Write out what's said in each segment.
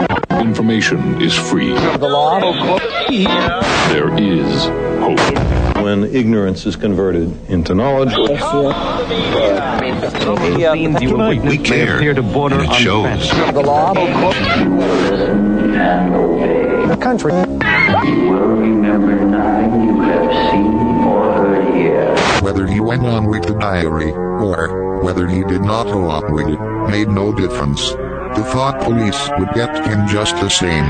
Information is free. The law. There is hope. When ignorance is converted into knowledge. We care, to border and it shows. The law. And obey. The country. You will remember nothing you have seen or heard here. Whether he went on with the diary, or whether he did not go on with it, made no difference. The thought police would get him just the same.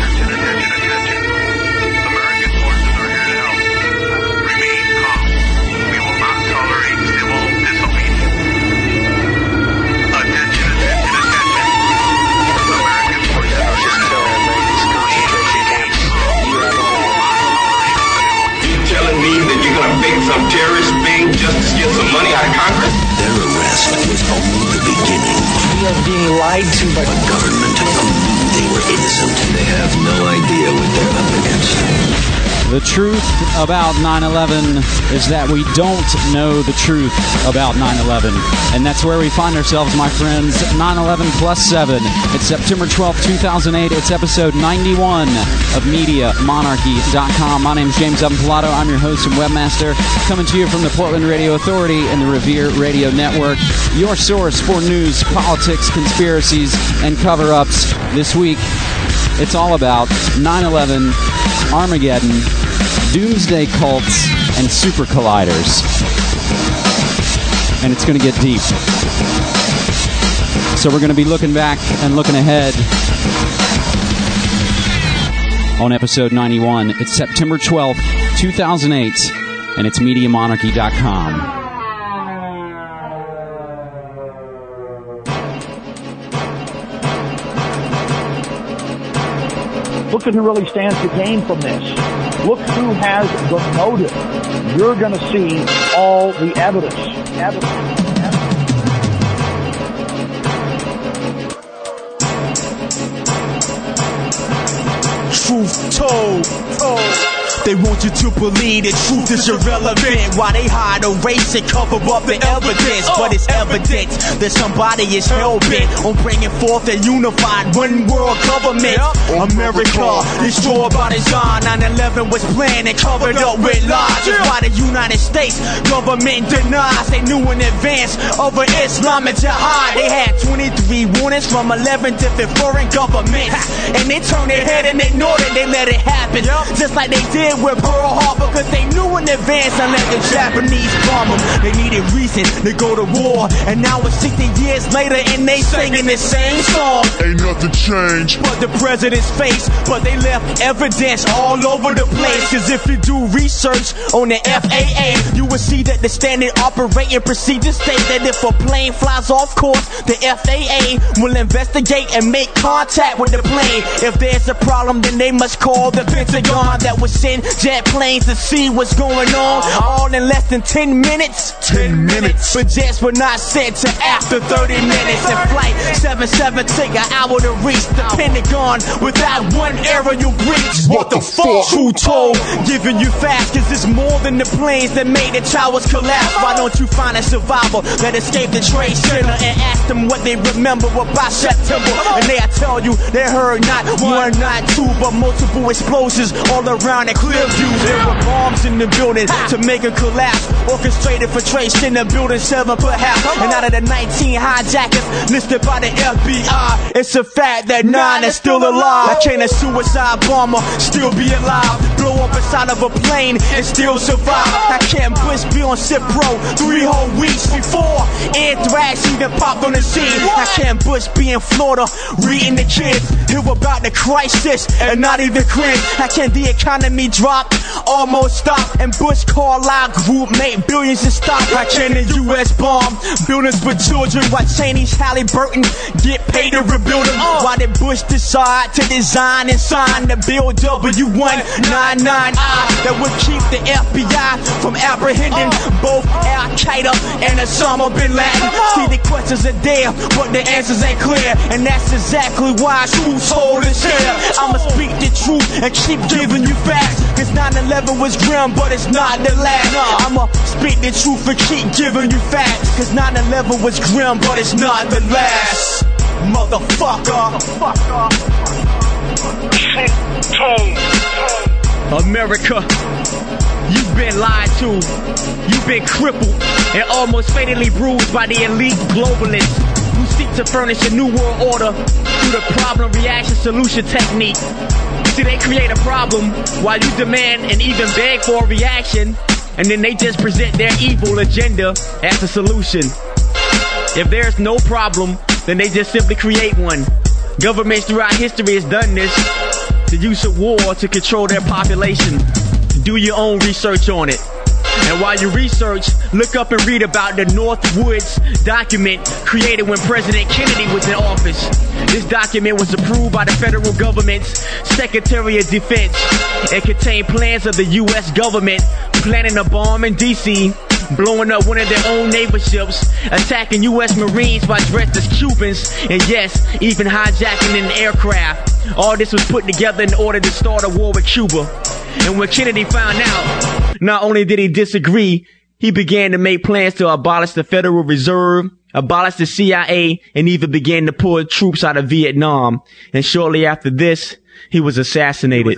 Some terrorist being just to get some money out of Congress? Their arrest was only the beginning. We are being lied to by the government who knew they were innocent. They have no idea what they're up against. The truth about 9/11 is that we don't know the truth about 9/11. And that's where we find ourselves, my friends. 9/11 plus 7. It's September 12th, 2008. It's episode 91 of MediaMonarchy.com. My name is James Evan Pilato. I'm your host and webmaster, coming to you from the Portland Radio Authority and the Revere Radio Network. Your source for news, politics, conspiracies, and cover-ups. This week, it's all about 9/11, Armageddon, doomsday cults, and super colliders. And it's going to get deep. So we're going to be looking back and looking ahead on episode 91. It's September 12th, 2008, and it's MediaMonarchy.com. Look at who really stands to gain from this. Look who has the motive. You're going to see all the evidence. Truth told. They want you to believe that truth is irrelevant. While they hide, erase, and cover up the evidence. But it's evident that somebody is hell-bent on bringing forth a unified one-world government. America destroyed by design. 9/11 was planned and covered up with lies. That's why the United States government denies they knew in advance over Islamic Jihad. They had 23 warnings from 11 different foreign governments. And they turned their head and ignored it. They let it happen. Just like they did with Pearl Harbor, because they knew in advance unless the Japanese bomb them. They needed reason to go to war, and now it's 60 years later and they singing the same song. Ain't nothing changed but the president's face, but they left evidence all over the place. Cause if you do research on the FAA, you will see that the standard operating procedures state that if a plane flies off course, the FAA will investigate and make contact with the plane. If there's a problem, then they must call the Pentagon that would send jet planes to see what's going on, all in less than 10 minutes. 10 minutes. But jets were not sent to after 30 minutes. And flight 77 take an hour to reach the Pentagon without one error you reach. What the fuck? True told, giving you facts, cause it's more than the planes that made the towers collapse. Why don't you find a survivor that escaped the Trade Center and ask them what they remember about September? And they'll tell you they heard not one, not two, but multiple explosions all around the clear view. There were bombs in the building to make it collapse, orchestrated for Trade Center building 7 perhaps. And out of the 19 hijackers listed by the FBI, it's a fact that 9 is still alive. How can a suicide bomber still be alive? Blow up inside of a plane and still survive. How can Bush be on Cipro 3 whole weeks before anthrax even popped on the scene? How can Bush be in Florida reading the kids hear about the crisis and not even cringe? How can the economy drop, almost stop, and Bush Carlyle Group make billions in stock? How can the U.S. bomb buildings with children while Cheney's Halliburton get paid to rebuild them? Why did Bush decide to design and sign the Bill W-199I that would keep the FBI from apprehending both Al-Qaeda and Osama bin Laden? See, the questions are there, but the answers ain't clear, and that's exactly why Truth Told is here. I'ma speak the truth and keep giving you facts, cause 9/11 was grim, but it's not the last. I'ma speak the truth and keep giving you facts, cause 9/11 was grim, but it's not the last. Motherfucker. America, you've been lied to. You've been crippled and almost fatally bruised by the elite globalists who seek to furnish a new world order through the problem reaction solution technique. See, they create a problem while you demand and even beg for a reaction, and then they just present their evil agenda as a solution. If there's no problem, then they just simply create one. Governments throughout history has done this, the use of war to control their population. Do your own research on it. And while you research, look up and read about the Northwoods document created when President Kennedy was in office. This document was approved by the federal government's Secretary of Defense. It contained plans of the U.S. government planning a bomb in D.C., blowing up one of their own naval ships, attacking U.S. Marines by dressed as Cubans, and yes, even hijacking an aircraft. All this was put together in order to start a war with Cuba. And when Kennedy found out, not only did he disagree, he began to make plans to abolish the Federal Reserve, abolish the CIA, and even began to pull troops out of Vietnam. And shortly after this, he was assassinated.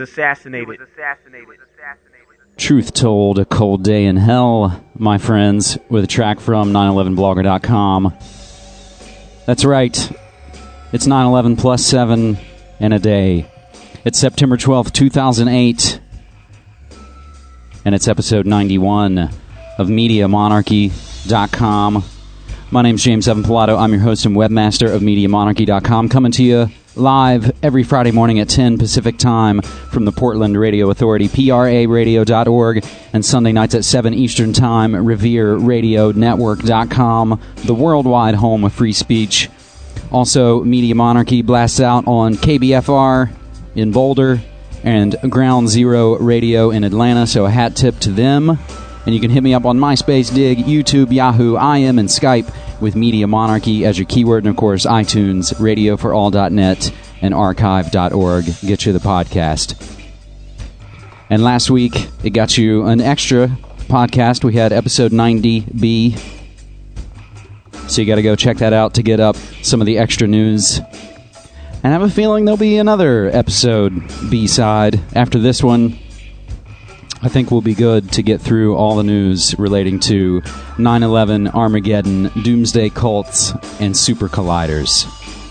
Truth told, a cold day in hell, my friends, with a track from 911blogger.com. That's right. It's 9/11 plus 7 and a day. It's September 12th, 2008. And it's episode 91 of MediaMonarchy.com. My name's James Evan Pilato. I'm your host and webmaster of MediaMonarchy.com, coming to you live every Friday morning at 10 Pacific Time from the Portland Radio Authority, PRAradio.org, and Sunday nights at 7 Eastern Time, RevereRadioNetwork.com, the worldwide home of free speech. Also, Media Monarchy blasts out on KBFR in Boulder and Ground Zero Radio in Atlanta, so a hat tip to them. And you can hit me up on MySpace, Dig, YouTube, Yahoo, IM, and Skype with Media Monarchy as your keyword, and of course iTunes, radioforall.net, and archive.org get you the podcast. And last week it got you an extra podcast. We had episode 90B, so you got to go check that out to get up some of the extra news. And I have a feeling there'll be another episode B-side after this one. I think we'll be good to get through all the news relating to 9/11, Armageddon, doomsday cults, and super colliders.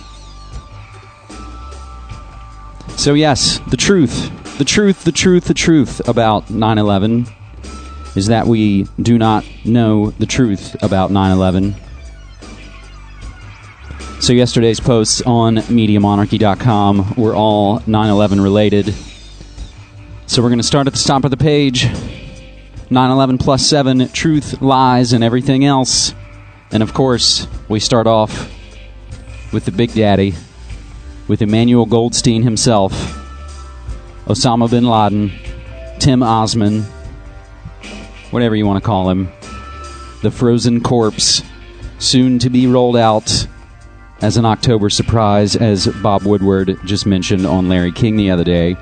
So yes, the truth about 9/11 is that we do not know the truth about 9/11. So yesterday's posts on MediaMonarchy.com were all 9/11 related. So we're going to start at the top of the page. 9/11 plus 7, truth, lies, and everything else. And of course, we start off with the Big Daddy, with Emmanuel Goldstein himself, Osama bin Laden, Tim Osman, whatever you want to call him, the frozen corpse, soon to be rolled out as an October surprise, as Bob Woodward just mentioned on Larry King the other day.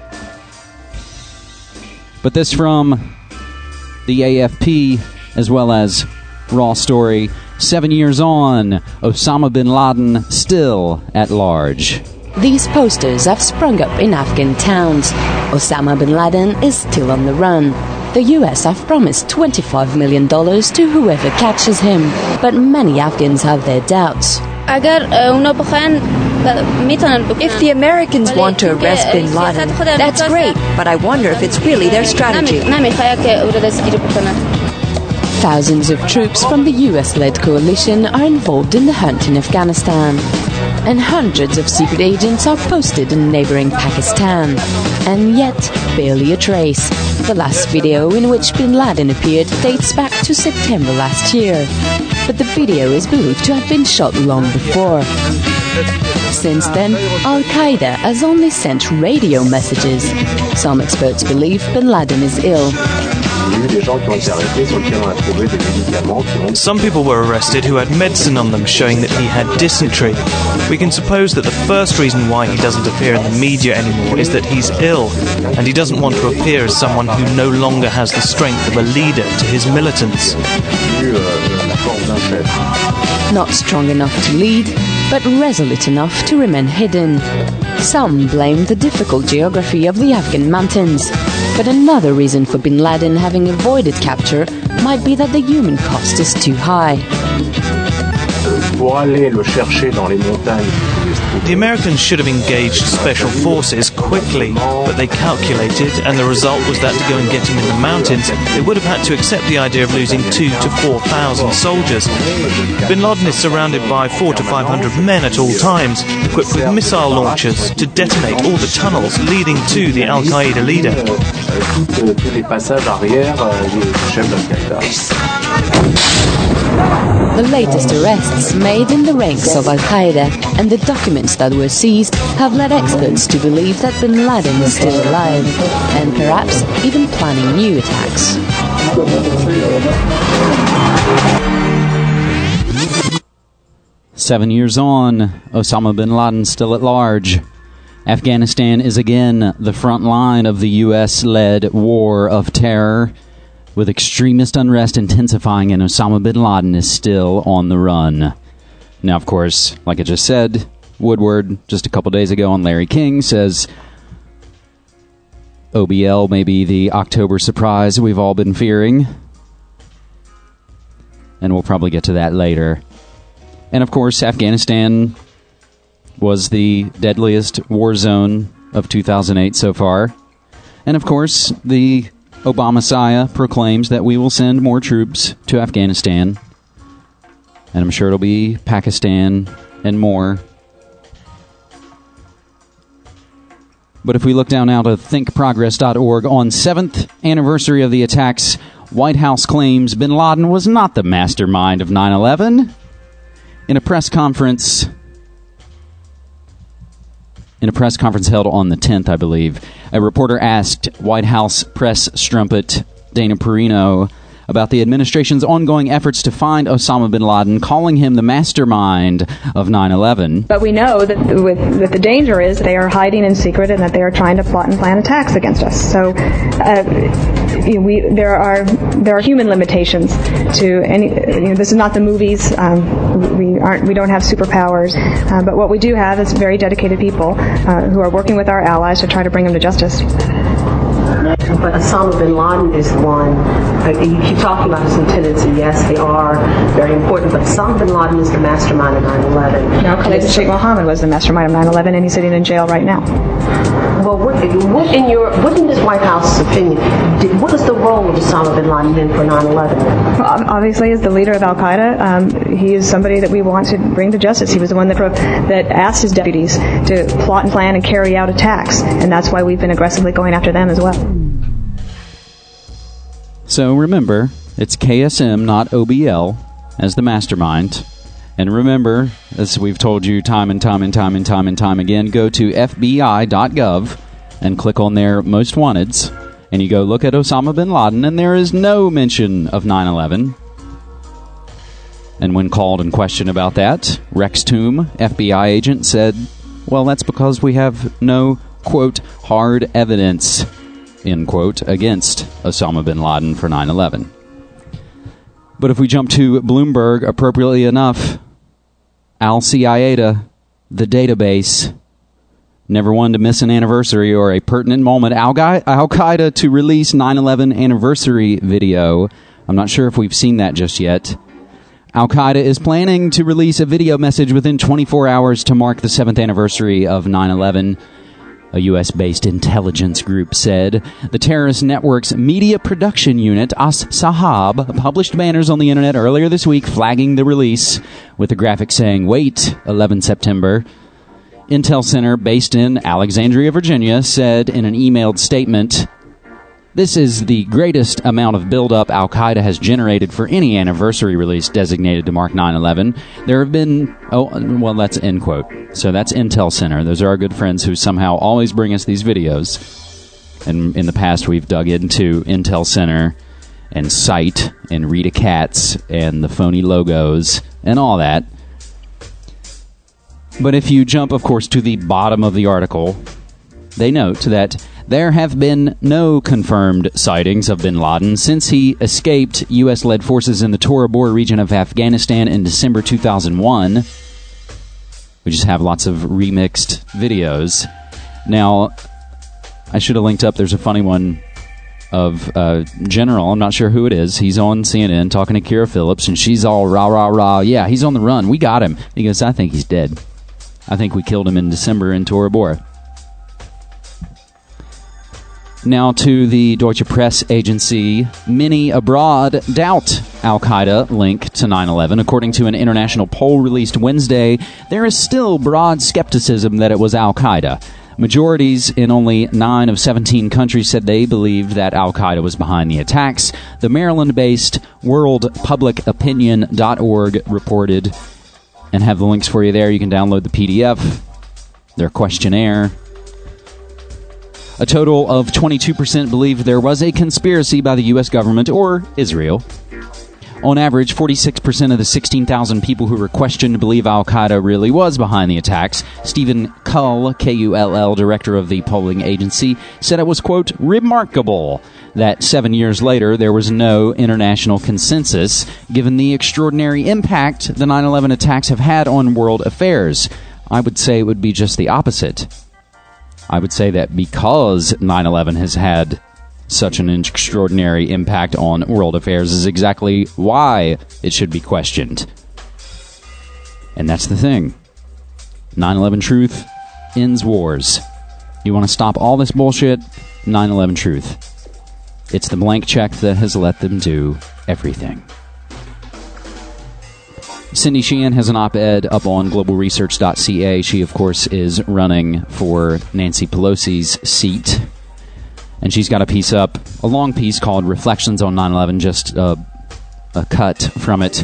But this from the AFP, as well as Raw Story. 7 years on, Osama bin Laden still at large. These posters have sprung up in Afghan towns. Osama bin Laden is still on the run. The US have promised $25 million to whoever catches him, but many Afghans have their doubts. If the Americans want to arrest bin Laden, that's great, but I wonder if it's really their strategy. Thousands of troops from the US-led coalition are involved in the hunt in Afghanistan, and hundreds of secret agents are posted in neighboring Pakistan. And yet, barely a trace. The last video in which bin Laden appeared dates back to September last year, but the video is believed to have been shot long before. Since then, Al-Qaeda has only sent radio messages. Some experts believe bin Laden is ill. Some people were arrested who had medicine on them showing that he had dysentery. We can suppose that the first reason why he doesn't appear in the media anymore is that he's ill, and he doesn't want to appear as someone who no longer has the strength of a leader to his militants. Not strong enough to lead, but resolute enough to remain hidden. Some blame the difficult geography of the Afghan mountains, But another reason for bin Laden having avoided capture might be that the human cost is too high. The Americans should have engaged special forces quickly, but they calculated, and the result was that to go and get him in the mountains, they would have had to accept the idea of losing 2,000 to 4,000 soldiers. Bin Laden is surrounded by 400 to 500 men at all times, equipped with missile launchers to detonate all the tunnels leading to the Al-Qaeda leader. The latest arrests made in the ranks of Al-Qaeda and the documents that were seized have led experts to believe that bin Laden is still alive and perhaps even planning new attacks. "7 years on, Osama bin Laden still at large. Afghanistan is again the front line of the U.S.-led war of terror, with extremist unrest intensifying, and Osama bin Laden is still on the run." Now, of course, like I just said, Woodward, just a couple days ago on Larry King, says OBL may be the October surprise we've all been fearing. And we'll probably get to that later. And, of course, Afghanistan was the deadliest war zone of 2008 so far. And, of course, the Obama-Messiah proclaims that we will send more troops to Afghanistan. And I'm sure it'll be Pakistan and more. But if we look down now to thinkprogress.org, on 7th anniversary of the attacks, White House claims bin Laden was not the mastermind of 9/11. In a press conference held on the 10th, I believe, a reporter asked White House press strumpet Dana Perino about the administration's ongoing efforts to find Osama bin Laden, calling him the mastermind of 9/11. But we know that the danger is they are hiding in secret and that they are trying to plot and plan attacks against us. So there are human limitations to any. This is not the movies. We don't have superpowers, but what we do have is very dedicated people who are working with our allies to try to bring them to justice. But Osama bin Laden is one. You keep talking about his lieutenants, and yes, they are very important, but Osama bin Laden is the mastermind of 9/11. Now, Khalid Sheikh Mohammed was the mastermind of 9/11, and he's sitting in jail right now. Well, what in this White House's opinion, what is the role of Osama bin Laden in for 9/11? Well, obviously, as the leader of Al-Qaeda, he is somebody that we want to bring to justice. He was the one that asked his deputies to plot and plan and carry out attacks, and that's why we've been aggressively going after them as well. So remember, it's KSM, not OBL, as the mastermind. And remember, as we've told you time and time again, go to FBI.gov and click on their Most Wanteds, and you go look at Osama bin Laden, and there is no mention of 9/11. And when called and questioned about that, Rex Toom, FBI agent, said, well, that's because we have no, quote, hard evidence, end quote, against Osama bin Laden for 9/11. But if we jump to Bloomberg, appropriately enough, Al-Qaeda, the database, never one to miss an anniversary or a pertinent moment. Al-Qaeda to release 9/11 anniversary video. I'm not sure if we've seen that just yet. Al-Qaeda is planning to release a video message within 24 hours to mark the 7th anniversary of 9/11. A U.S.-based intelligence group said. The terrorist network's media production unit, As-Sahab, published banners on the internet earlier this week flagging the release, with a graphic saying, "Wait, 11 September. Intel Center, based in Alexandria, Virginia, said in an emailed statement, "This is the greatest amount of buildup Al-Qaeda has generated for any anniversary release designated to mark 9/11. There have been..." Oh, well, that's end quote. So that's Intel Center. Those are our good friends who somehow always bring us these videos. And in the past, we've dug into Intel Center and Sight and Rita Katz and the phony logos and all that. But if you jump, of course, to the bottom of the article, they note that there have been no confirmed sightings of bin Laden since he escaped U.S.-led forces in the Tora Bor region of Afghanistan in December 2001. We just have lots of remixed videos. Now, I should have linked up, there's a funny one of general. I'm not sure who it is. He's on CNN talking to Kira Phillips, and she's all rah, rah, rah. Yeah, he's on the run. We got him. He goes, I think he's dead. I think we killed him in December in Tora Bora. Now to the Deutsche Press agency. Many abroad doubt Al-Qaeda link to 9/11. According to an international poll released Wednesday, there is still broad skepticism that it was Al-Qaeda. Majorities in only 9 of 17 countries said they believed that Al-Qaeda was behind the attacks. The Maryland-based worldpublicopinion.org reported, and have the links for you there. You can download the PDF, their questionnaire. A total of 22% believed there was a conspiracy by the U.S. government or Israel. On average, 46% of the 16,000 people who were questioned believe Al-Qaeda really was behind the attacks. Stephen Kull, K-U-L-L, director of the polling agency, said it was, quote, remarkable that 7 years later there was no international consensus given the extraordinary impact the 9/11 attacks have had on world affairs. I would say it would be just the opposite. I would say that because 9/11 has had such an extraordinary impact on world affairs is exactly why it should be questioned. And that's the thing. 9/11 truth ends wars. You want to stop all this bullshit? 9/11 truth. It's the blank check that has let them do everything. Cindy Sheehan has an op-ed up on globalresearch.ca. She, of course, is running for Nancy Pelosi's seat. And she's got a piece up, a long piece called Reflections on 9/11, just a cut from it.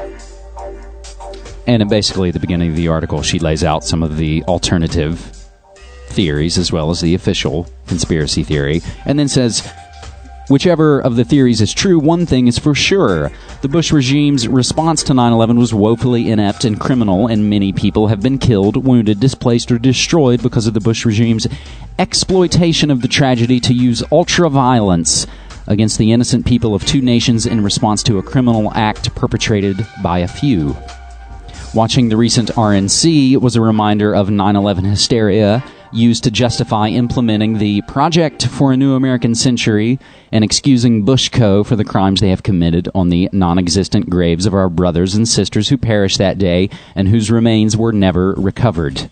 And basically at the beginning of the article, she lays out some of the alternative theories as well as the official conspiracy theory. And then says, whichever of the theories is true, one thing is for sure. The Bush regime's response to 9/11 was woefully inept and criminal, and many people have been killed, wounded, displaced, or destroyed because of the Bush regime's exploitation of the tragedy to use ultra-violence against the innocent people of two nations in response to a criminal act perpetrated by a few. Watching the recent RNC was a reminder of 9/11 hysteria used to justify implementing the Project for a New American Century and excusing Bushco for the crimes they have committed on the non-existent graves of our brothers and sisters who perished that day and whose remains were never recovered.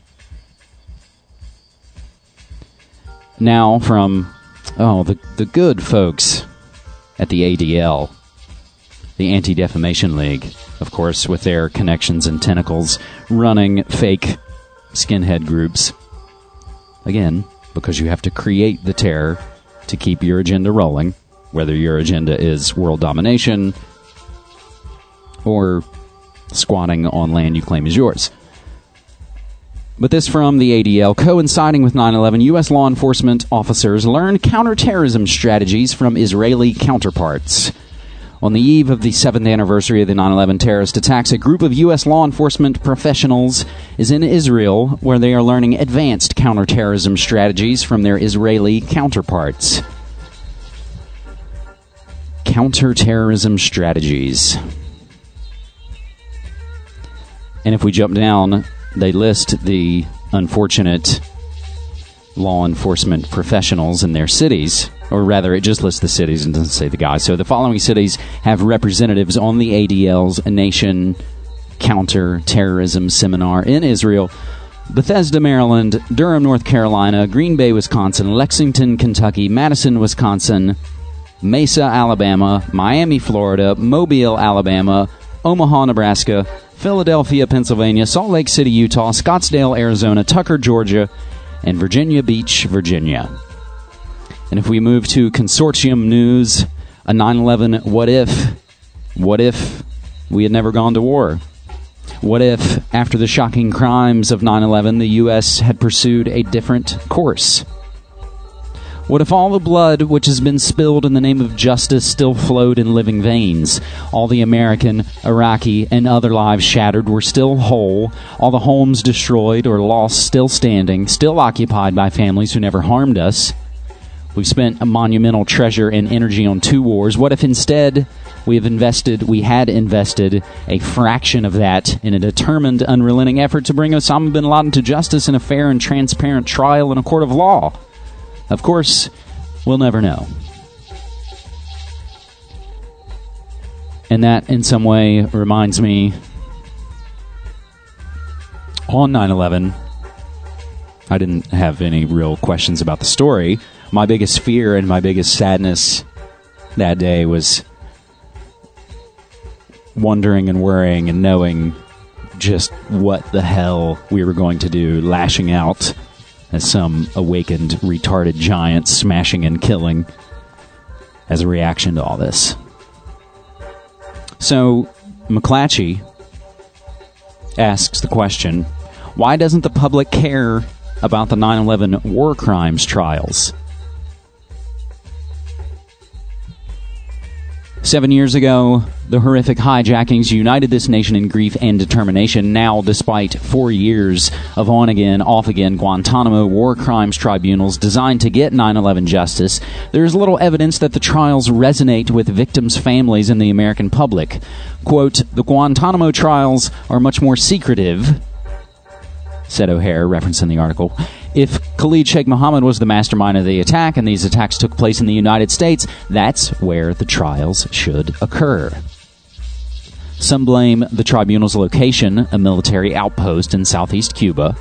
Now from, the good folks at the ADL, the Anti-Defamation League, of course, with their connections and tentacles running fake skinhead groups. Again, because you have to create the terror to keep your agenda rolling, whether your agenda is world domination or squatting on land you claim is yours. But this from the ADL. Coinciding with 9/11, U.S. law enforcement officers learned counterterrorism strategies from Israeli counterparts. On the eve of the 7th anniversary of the 9/11 terrorist attacks, a group of U.S. law enforcement professionals is in Israel, where they are learning advanced counterterrorism strategies from their Israeli counterparts. Counterterrorism strategies. And if we jump down, they list the unfortunate law enforcement professionals in their cities. Or rather, it just lists the cities and doesn't say the guys. So the following cities have representatives on the ADL's Nation Counter-Terrorism Seminar in Israel: Bethesda, Maryland; Durham, North Carolina; Green Bay, Wisconsin; Lexington, Kentucky; Madison, Wisconsin; Mesa, Alabama; Miami, Florida; Mobile, Alabama; Omaha, Nebraska; Philadelphia, Pennsylvania; Salt Lake City, Utah; Scottsdale, Arizona; Tucker, Georgia; and Virginia Beach, Virginia. And if we move to consortium news, a 9/11 what if? What if we had never gone to war? What if, after the shocking crimes of 9/11, the U.S. had pursued a different course? What if all the blood which has been spilled in the name of justice still flowed in living veins? All the American, Iraqi, and other lives shattered were still whole, all the homes destroyed or lost still standing, still occupied by families who never harmed us. We've spent a monumental treasure and energy on 2 wars. What if instead we had invested a fraction of that in a determined, unrelenting effort to bring Osama bin Laden to justice in a fair and transparent trial in a court of law? Of course, we'll never know. And that, in some way, reminds me, on 9/11, I didn't have any real questions about the story. My biggest fear and my biggest sadness that day was wondering and worrying and knowing just what the hell we were going to do, lashing out as some awakened, retarded giant, smashing and killing as a reaction to all this. So, McClatchy asks the question, why doesn't the public care about the 9/11 war crimes trials? 7 years ago, the horrific hijackings united this nation in grief and determination. Now, despite 4 years of on-again, off-again Guantanamo war crimes tribunals designed to get 9/11 justice, there is little evidence that the trials resonate with victims' families and the American public. Quote, the Guantanamo trials are much more secretive, said O'Hare, referencing the article. If Khalid Sheikh Mohammed was the mastermind of the attack and these attacks took place in the United States, that's where the trials should occur. Some blame the tribunal's location, a military outpost in southeast Cuba,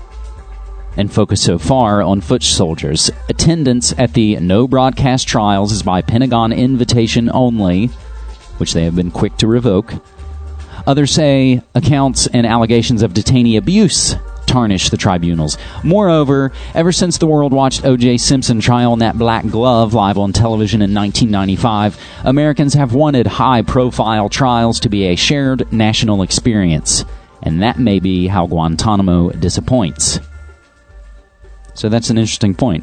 and focus so far on foot soldiers. Attendance at the no-broadcast trials is by Pentagon invitation only, which they have been quick to revoke. Others say accounts and allegations of detainee abuse tarnish the tribunals. Moreover, ever since the world watched O.J. Simpson trial in that black glove live on television in 1995, Americans have wanted high-profile trials to be a shared national experience. And that may be how Guantanamo disappoints. So that's an interesting point.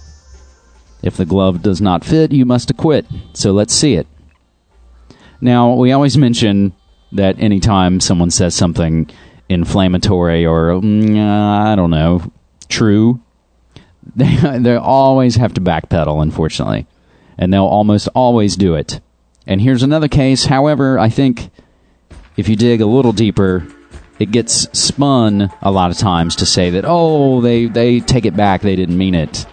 If the glove does not fit, you must acquit. So let's see it. Now, we always mention that anytime someone says something inflammatory or, I don't know, true, they always have to backpedal, unfortunately. And they'll almost always do it. And here's another case. However, I think if you dig a little deeper, it gets spun a lot of times to say that, oh, they take it back, they didn't mean it.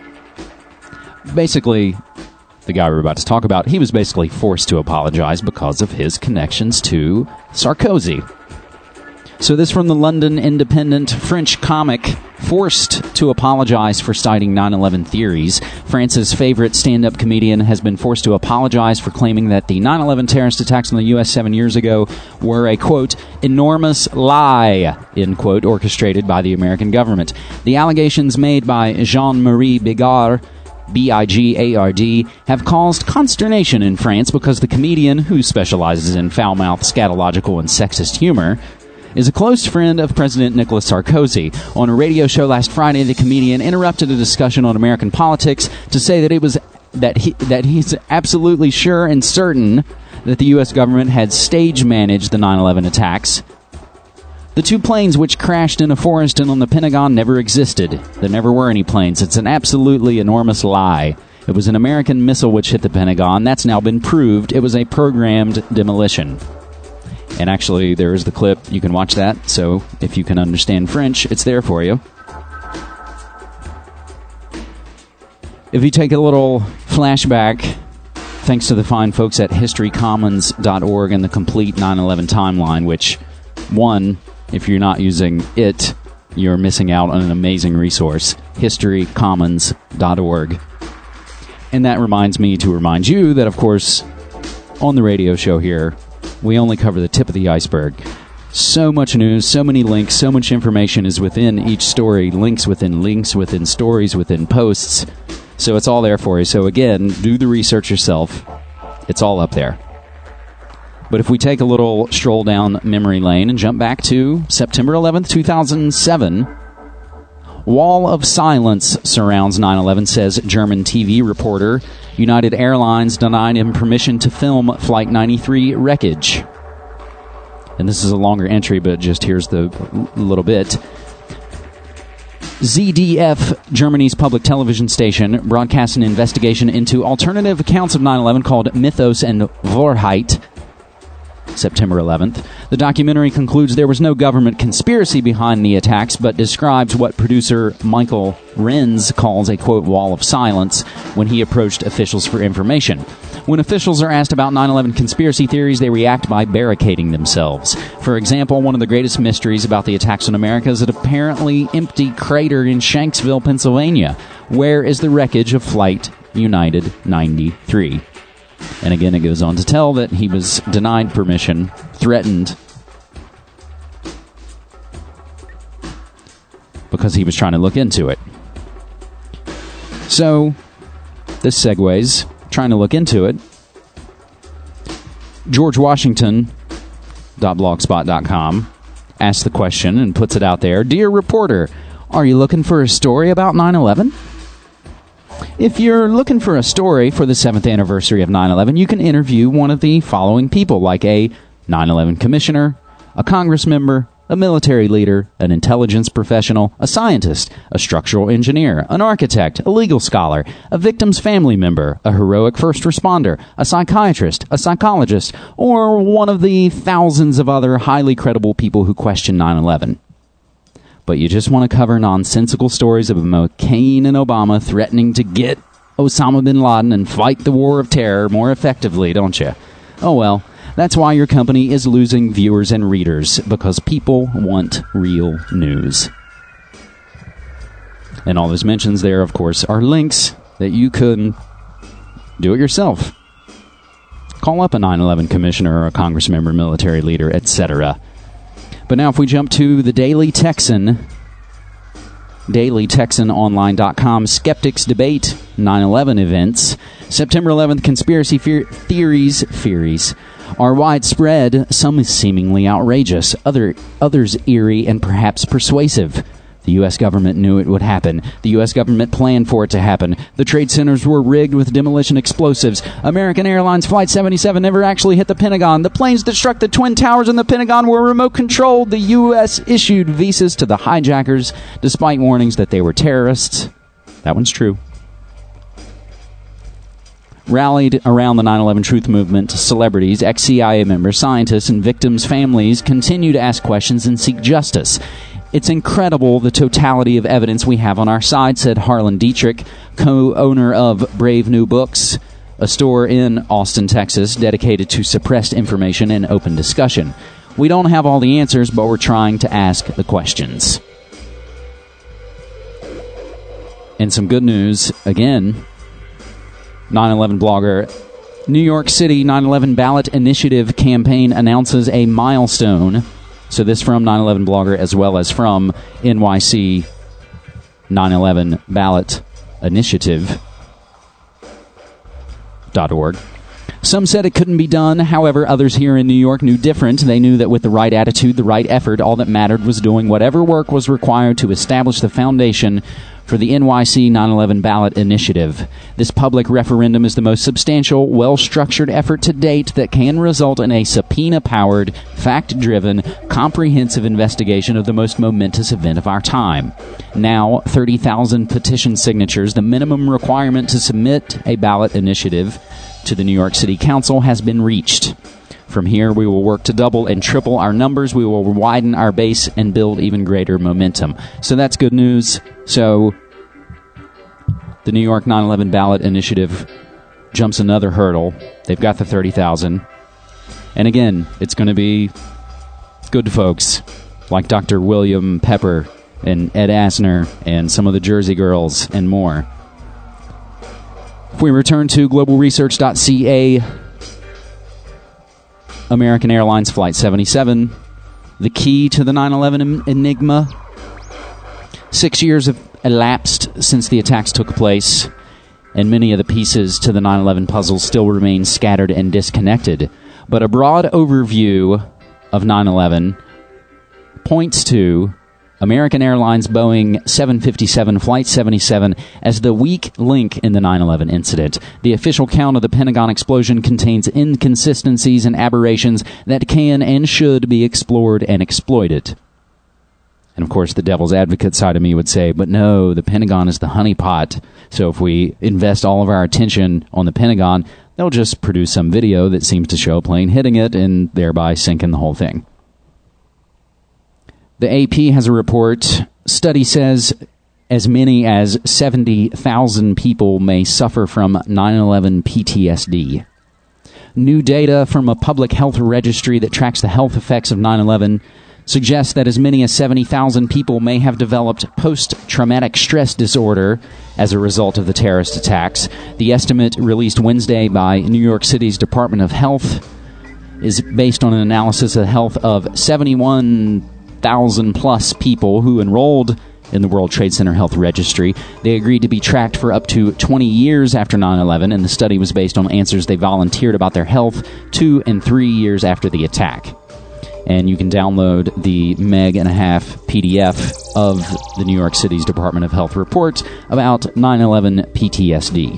Basically, the guy we're about to talk about, he was basically forced to apologize because of his connections to Sarkozy. So this from the London Independent. French comic forced to apologize for citing 9/11 theories. France's favorite stand-up comedian has been forced to apologize for claiming that the 9/11 terrorist attacks on the U.S. 7 years ago were a, quote, enormous lie, end quote, orchestrated by the American government. The allegations made by Jean-Marie Bigard, B-I-G-A-R-D, have caused consternation in France because the comedian, who specializes in foul-mouthed, scatological, and sexist humor, is a close friend of President Nicolas Sarkozy. On a radio show last Friday, the comedian interrupted a discussion on American politics to say that he's absolutely sure and certain that the U.S. government had stage-managed the 9/11 attacks. The two planes which crashed in a forest and on the Pentagon never existed. There never were any planes. It's an absolutely enormous lie. It was an American missile which hit the Pentagon. That's now been proved. It was a programmed demolition. And actually, there is the clip. You can watch that. So if you can understand French, it's there for you. If you take a little flashback, thanks to the fine folks at historycommons.org and the complete 9/11 timeline, which, one, if you're not using it, you're missing out on an amazing resource. historycommons.org. And that reminds me to remind you that, of course, on the radio show here, we only cover the tip of the iceberg. So much news, so many links, so much information is within each story. Links, within stories, within posts. So it's all there for you. So again, do the research yourself. It's all up there. But if we take a little stroll down memory lane and jump back to September 11th, 2007, wall of silence surrounds 9/11, says German TV reporter. United Airlines denied him permission to film Flight 93 wreckage. And this is a longer entry, but just here's the little bit. ZDF, Germany's public television station, broadcast an investigation into alternative accounts of 9/11 called Mythos and Wahrheit. September 11th. The documentary concludes there was no government conspiracy behind the attacks, but describes what producer Michael Renz calls a, quote, wall of silence when he approached officials for information. When officials are asked about 9/11 conspiracy theories, they react by barricading themselves. For example, one of the greatest mysteries about the attacks on America is an apparently empty crater in Shanksville, Pennsylvania. Where is the wreckage of Flight United 93? And again, it goes on to tell that he was denied permission, threatened, because he was trying to look into it. So, this segues, trying to look into it. George Washington.blogspot.com asks the question and puts it out there. Dear reporter, are you looking for a story about 9/11? If you're looking for a story for the 7th anniversary of 9/11, you can interview one of the following people, like a 9/11 commissioner, a Congress member, a military leader, an intelligence professional, a scientist, a structural engineer, an architect, a legal scholar, a victim's family member, a heroic first responder, a psychiatrist, a psychologist, or one of the thousands of other highly credible people who question 9/11. But you just want to cover nonsensical stories of McCain and Obama threatening to get Osama bin Laden and fight the war of terror more effectively, don't you? Oh well. That's why your company is losing viewers and readers, because people want real news. And all those mentions there, of course, are links that you can do it yourself. Call up a 9/11 commissioner or a Congress member, military leader, etc. But now if we jump to the Daily Texan, DailyTexanOnline.com, Skeptics Debate 9/11 Events. September 11th conspiracy theories are widespread, some seemingly outrageous, others eerie and perhaps persuasive. The U.S. government knew it would happen. The U.S. government planned for it to happen. The trade centers were rigged with demolition explosives. American Airlines Flight 77 never actually hit the Pentagon. The planes that struck the Twin Towers in the Pentagon were remote controlled. The U.S. issued visas to the hijackers, despite warnings that they were terrorists. That one's true. Rallied around the 9/11 Truth Movement, celebrities, ex-CIA members, scientists, and victims' families continue to ask questions and seek justice. It's incredible the totality of evidence we have on our side, said Harlan Dietrich, co-owner of Brave New Books, a store in Austin, Texas, dedicated to suppressed information and open discussion. We don't have all the answers, but we're trying to ask the questions. And some good news, again, 9/11 blogger, New York City 9/11 Ballot Initiative campaign announces a milestone. So this from 9/11 blogger as well as from NYC 9/11 Ballot Initiative.org. Some said it couldn't be done. However, others here in New York knew different. They knew that with the right attitude, the right effort, all that mattered was doing whatever work was required to establish the foundation for the NYC 9/11 Ballot Initiative. This public referendum is the most substantial, well-structured effort to date that can result in a subpoena-powered, fact-driven, comprehensive investigation of the most momentous event of our time. Now, 30,000 petition signatures, the minimum requirement to submit a ballot initiative to the New York City Council, has been reached. From here, we will work to double and triple our numbers. We will widen our base and build even greater momentum. So that's good news. So the New York 9/11 Ballot Initiative jumps another hurdle. They've got the 30,000. And again, it's going to be good folks like Dr. William Pepper and Ed Asner and some of the Jersey Girls and more. If we return to globalresearch.ca, American Airlines Flight 77, the key to the 9/11 enigma. 6 years have elapsed since the attacks took place, and many of the pieces to the 9/11 puzzle still remain scattered and disconnected. But a broad overview of 9/11 points to American Airlines Boeing 757 Flight 77 as the weak link in the 9/11 incident. The official count of the Pentagon explosion contains inconsistencies and aberrations that can and should be explored and exploited. And of course, the devil's advocate side of me would say, but no, the Pentagon is the honeypot. So if we invest all of our attention on the Pentagon, they'll just produce some video that seems to show a plane hitting it and thereby sinking the whole thing. The AP has a report. Study says as many as 70,000 people may suffer from 9/11 PTSD. New data from a public health registry that tracks the health effects of 9/11 suggests that as many as 70,000 people may have developed post-traumatic stress disorder as a result of the terrorist attacks. The estimate released Wednesday by New York City's Department of Health is based on an analysis of the health of 71,000 plus people who enrolled in the World Trade Center Health Registry. They agreed to be tracked for up to 20 years after 9/11, and the study was based on answers they volunteered about their health 2 and 3 years after the attack. And you can download the meg-and-a-half PDF of the New York City's Department of Health report about 9/11 PTSD.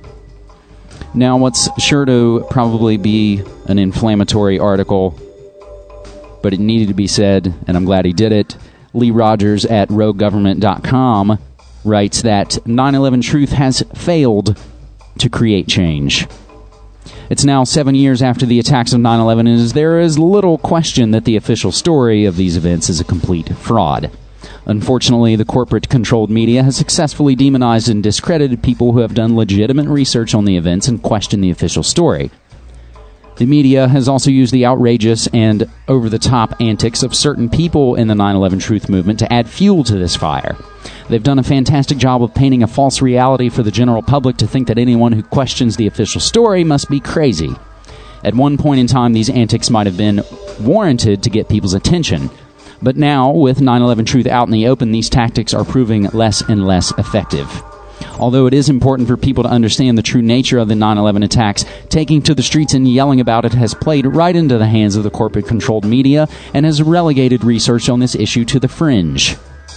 Now, what's sure to probably be an inflammatory article, but it needed to be said, and I'm glad he did it. Lee Rogers at roguegovernment.com writes that 9/11 Truth has failed to create change. It's now 7 years after the attacks of 9/11, and there is little question that the official story of these events is a complete fraud. Unfortunately, the corporate-controlled media has successfully demonized and discredited people who have done legitimate research on the events and questioned the official story. The media has also used the outrageous and over-the-top antics of certain people in the 9/11 Truth movement to add fuel to this fire. They've done a fantastic job of painting a false reality for the general public to think that anyone who questions the official story must be crazy. At one point in time, these antics might have been warranted to get people's attention. But now, with 9/11 Truth out in the open, these tactics are proving less and less effective. Although it is important for people to understand the true nature of the 9/11 attacks, taking to the streets and yelling about it has played right into the hands of the corporate-controlled media and has relegated research on this issue to the fringe.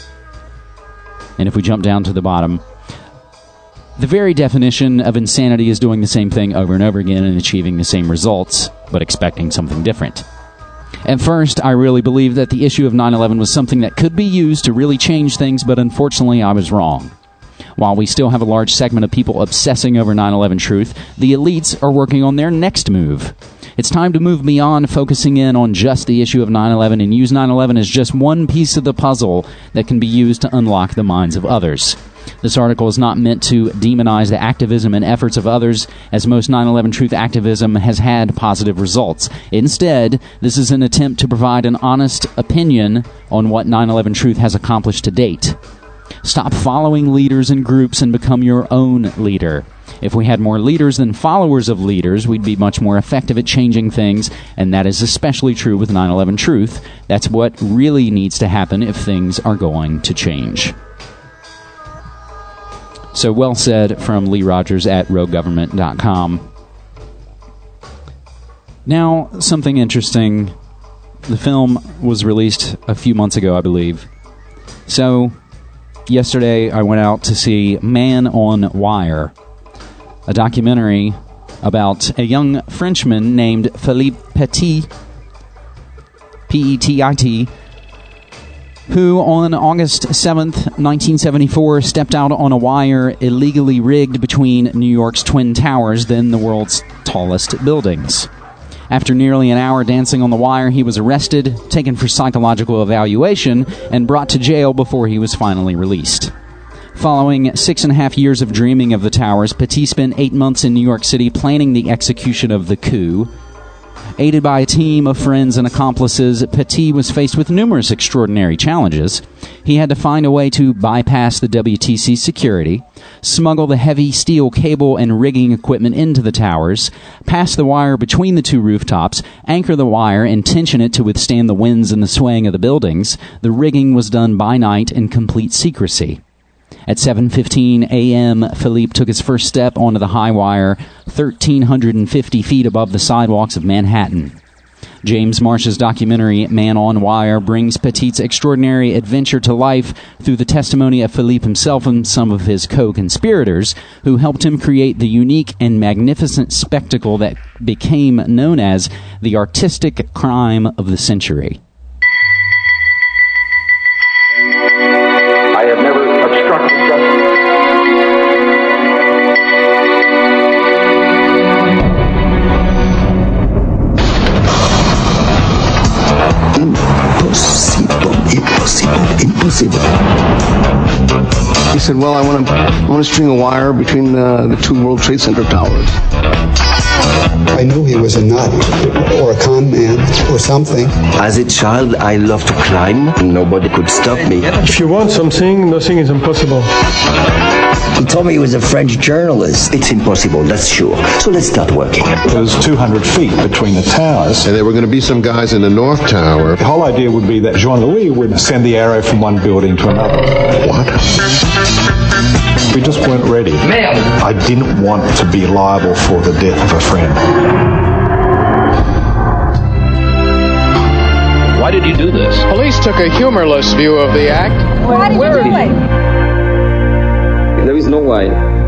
And if we jump down to the bottom, the very definition of insanity is doing the same thing over and over again and achieving the same results, but expecting something different. At first, I really believed that the issue of 9/11 was something that could be used to really change things, but unfortunately I was wrong. While we still have a large segment of people obsessing over 9/11 Truth, the elites are working on their next move. It's time to move beyond focusing in on just the issue of 9/11 and use 9/11 as just one piece of the puzzle that can be used to unlock the minds of others. This article is not meant to demonize the activism and efforts of others, as most 9/11 Truth activism has had positive results. Instead, this is an attempt to provide an honest opinion on what 9/11 Truth has accomplished to date. Stop following leaders and groups and become your own leader. If we had more leaders than followers of leaders, we'd be much more effective at changing things, and that is especially true with 9/11 Truth. That's what really needs to happen if things are going to change. So well said from Lee Rogers at roguegovernment.com. Now, something interesting. The film was released a few months ago, I believe. So, yesterday I went out to see Man on Wire, a documentary about a young Frenchman named Philippe Petit, P-E-T-I-T, who on August 7th, 1974, stepped out on a wire illegally rigged between New York's Twin Towers, then the world's tallest buildings. After nearly an hour dancing on the wire, he was arrested, taken for psychological evaluation, and brought to jail before he was finally released. Following 6.5 years of dreaming of the towers, Petit spent 8 months in New York City planning the execution of the coup. Aided by a team of friends and accomplices, Petit was faced with numerous extraordinary challenges. He had to find a way to bypass the WTC security, smuggle the heavy steel cable and rigging equipment into the towers, pass the wire between the two rooftops, anchor the wire and tension it to withstand the winds and the swaying of the buildings. The rigging was done by night in complete secrecy. At 7:15 a.m., Philippe took his first step onto the high wire, 1,350 feet above the sidewalks of Manhattan. James Marsh's documentary, Man on Wire, brings Petit's extraordinary adventure to life through the testimony of Philippe himself and some of his co-conspirators, who helped him create the unique and magnificent spectacle that became known as the artistic crime of the century. I have never obstructed justice. Impossible. It's said, well, I want to string a wire between the two World Trade Center towers. I knew he was a nut or a con man or something. As a child, I loved to climb. Nobody could stop me. If you want something, nothing is impossible. He told me he was a French journalist. It's impossible, that's sure. So let's start working. There's 200 feet between the towers. And there were going to be some guys in the North Tower. The whole idea would be that Jean-Louis would send the arrow from one building to another. What? We just weren't ready. I didn't want to be liable for the death of a friend. Why did you do this? Police took a humorless view of the act. Why did you do it? There is no why.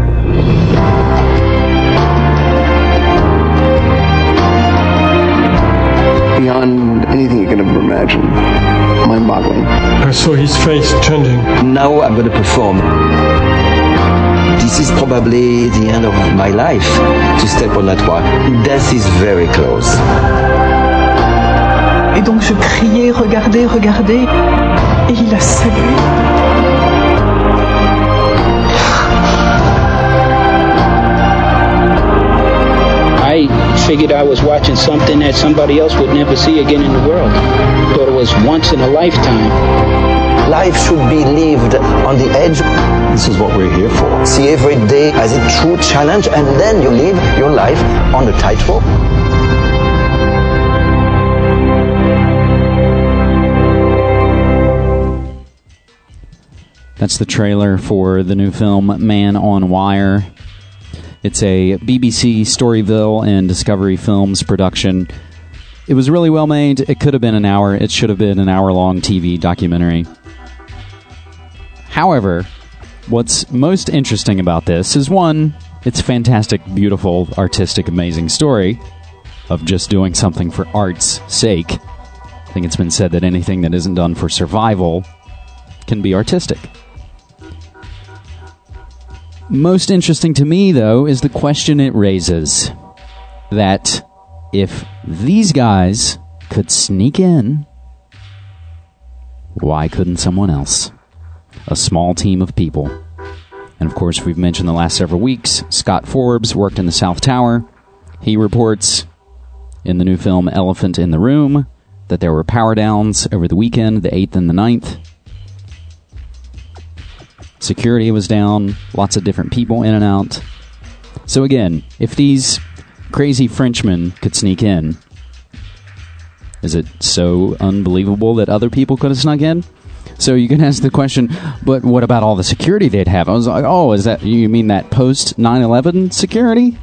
Beyond anything you can ever imagine. Mind-boggling. I saw his face changing. Now I'm going to perform. This is probably the end of my life, to step on that one. Death is very close. Et donc je criais, regardez, regardez, et il a salué. I figured I was watching something that somebody else would never see again in the world. Thought it was once in a lifetime. Life should be lived on the edge. This is what we're here for. See every day as a true challenge, and then you live your life on the tightrope. That's the trailer for the new film Man on Wire. It's a BBC, Storyville, and Discovery Films production. It was really well made. It could have been an hour. It should have been an hour-long TV documentary. However, what's most interesting about this is, one, it's a fantastic, beautiful, artistic, amazing story of just doing something for art's sake. I think it's been said that anything that isn't done for survival can be artistic. Most interesting to me, though, is the question it raises. That if these guys could sneak in, why couldn't someone else? A small team of people. And of course, we've mentioned the last several weeks, Scott Forbes worked in the South Tower. He reports in the new film Elephant in the Room that there were power downs over the weekend, the 8th and the 9th. Security was down, lots of different people in and out. So again, if these crazy Frenchmen could sneak in, is it so unbelievable that other people could have snuck in? So you can ask the question, but what about all the security they'd have? I was like, oh, is that, you mean that post 9/11 security?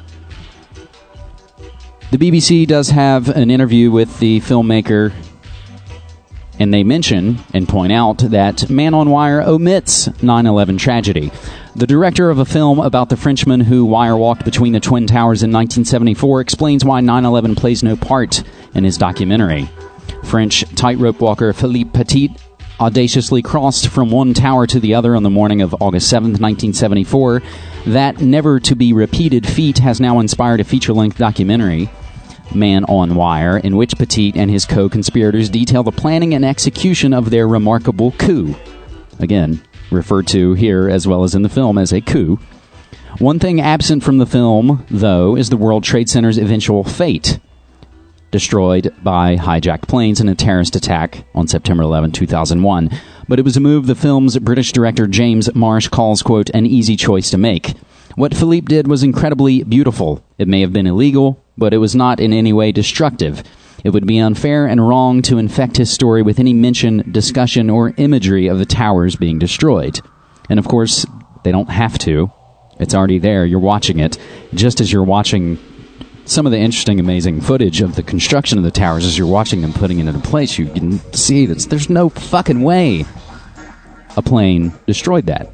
The BBC does have an interview with the filmmaker, and they mention and point out that Man on Wire omits 9/11 tragedy. The director of a film about the Frenchman who wire-walked between the Twin Towers in 1974 explains why 9/11 plays no part in his documentary. French tightrope walker Philippe Petit audaciously crossed from one tower to the other on the morning of August 7th, 1974. That never-to-be-repeated feat has now inspired a feature-length documentary, Man on Wire, in which Petit and his co-conspirators detail the planning and execution of their remarkable coup. Again, referred to here as well as in the film as a coup. One thing absent from the film, though, is the World Trade Center's eventual fate, destroyed by hijacked planes in a terrorist attack on September 11, 2001. But it was a move the film's British director James Marsh calls, quote, an easy choice to make. What Philippe did was incredibly beautiful. It may have been illegal, but it was not in any way destructive. It would be unfair and wrong to infect his story with any mention, discussion, or imagery of the towers being destroyed. And of course, they don't have to. It's already there. You're watching it. Just as you're watching some of the interesting, amazing footage of the construction of the towers, as you're watching them putting it into place, you can see that there's no fucking way a plane destroyed that.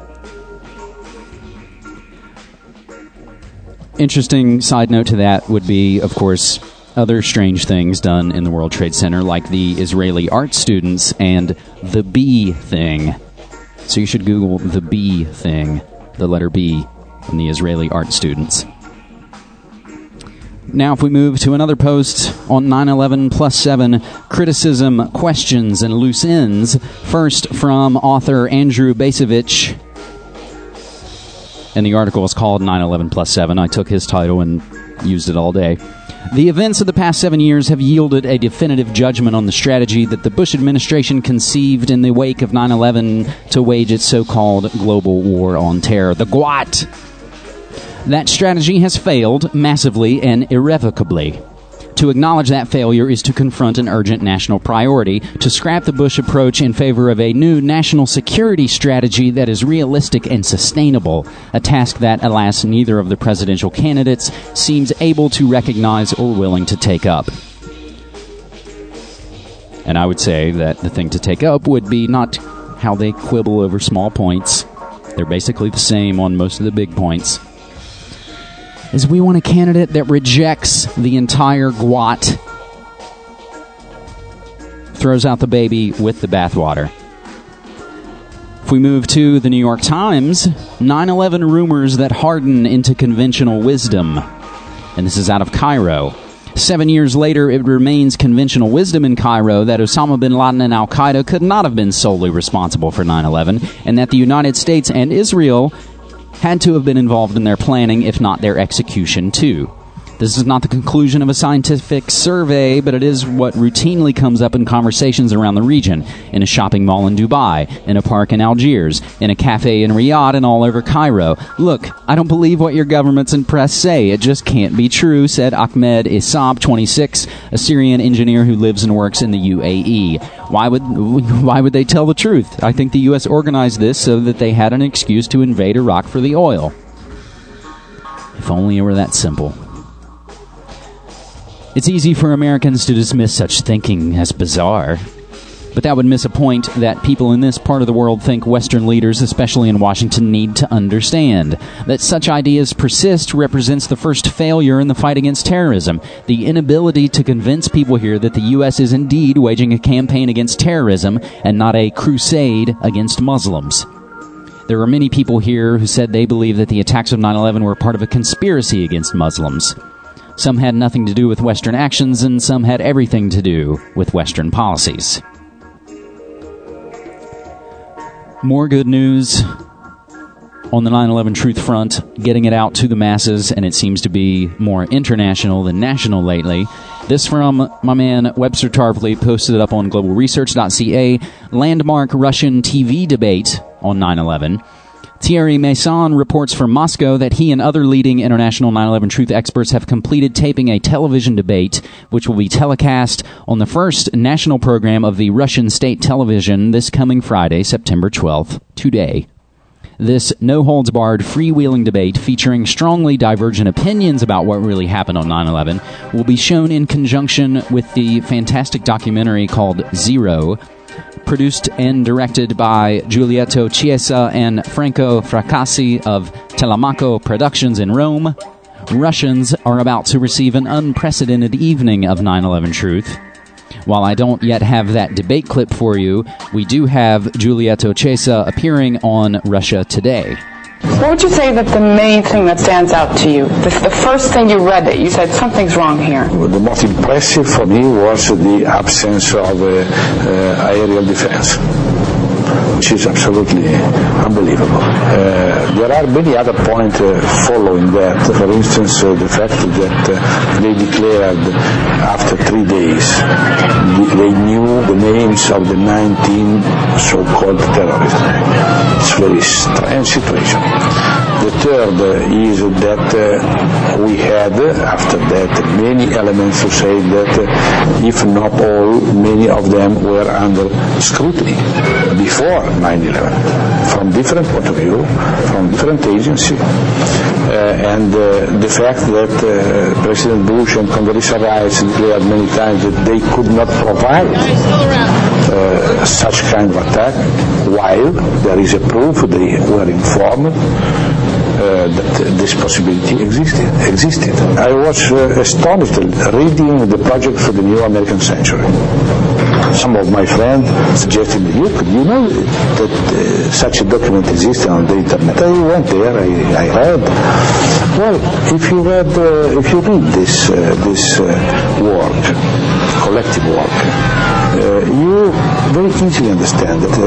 Interesting side note to that would be, of course, other strange things done in the World Trade Center, like the Israeli art students and the B thing. So you should Google the B thing, the letter B, and the Israeli art students. Now, if we move to another post on 9/11+7, criticism, questions, and loose ends. First, from author Andrew Bacevich. and the article is called 9/11+7. I took his title and used it all day. The events of the past 7 years have yielded a definitive judgment on the strategy that the Bush administration conceived in the wake of 9/11 to wage its so-called global war on terror, the GWOT. That strategy has failed massively and irrevocably. To acknowledge that failure is to confront an urgent national priority, to scrap the Bush approach in favor of a new national security strategy that is realistic and sustainable, a task that, alas, neither of the presidential candidates seems able to recognize or willing to take up. And I would say that the thing to take up would be not how they quibble over small points. They're basically the same on most of the big points. Is we want a candidate that rejects the entire GWOT, throws out the baby with the bathwater. If we move to the New York Times, 9/11 rumors that harden into conventional wisdom. And this is out of Cairo. 7 years later, it remains conventional wisdom in Cairo that Osama bin Laden and Al-Qaeda could not have been solely responsible for 9/11, and that the United States and Israel had to have been involved in their planning, if not their execution, too. This is not the conclusion of a scientific survey, but it is what routinely comes up in conversations around the region, in a shopping mall in Dubai, in a park in Algiers, in a cafe in Riyadh, and all over Cairo. Look, I don't believe what your governments and press say. It just can't be true, said Ahmed Isab, 26, a Syrian engineer who lives and works in the UAE. Why would they tell the truth? I think the U.S. organized this so that they had an excuse to invade Iraq for the oil. If only it were that simple. It's easy for Americans to dismiss such thinking as bizarre, but that would miss a point that people in this part of the world think Western leaders, especially in Washington, need to understand. That such ideas persist represents the first failure in the fight against terrorism, the inability to convince people here that the U.S. is indeed waging a campaign against terrorism and not a crusade against Muslims. There are many people here who said they believe that the attacks of 9/11 were part of a conspiracy against Muslims. Some had nothing to do with Western actions, and some had everything to do with Western policies. More good news on the 9/11 truth front, getting it out to the masses, and it seems to be more international than national lately. This from my man Webster Tarpley, posted it up on globalresearch.ca. Landmark Russian TV debate on 9/11. Thierry Masson reports from Moscow that he and other leading international 9/11 truth experts have completed taping a television debate, which will be telecast on the first national program of the Russian state television this coming Friday, September 12th, today. This no-holds-barred, freewheeling debate featuring strongly divergent opinions about what really happened on 9/11 will be shown in conjunction with the fantastic documentary called Zero, produced and directed by Giulietto Chiesa and Franco Fracassi of Telemaco Productions in Rome. Russians are about to receive an unprecedented evening of 9/11 truth. While I don't yet have that debate clip for you, we do have Giulietto Chiesa appearing on Russia Today. What would you say that the main thing that stands out to you? The first thing you read it, you said something's wrong here. The most impressive for me was the absence of aerial defense, which is absolutely unbelievable. There are many other points following that. For instance, the fact that they declared after 3 days they knew the names of the 19 so-called terrorists. It's a very strange situation. The third is that we had, after that, many elements to say that, if not all, many of them were under scrutiny before 9/11, from different point of view, from different agencies. And the fact that President Bush and Condoleezza Rice declared many times that they could not provide such kind of attack, while there is a proof they were informed that this possibility existed. I was astonished reading the project for the New American Century. Some of my friends suggested, look, you know that such a document exists on the internet. I went there, I read. Well, if you read this work collective work. You very easily understand that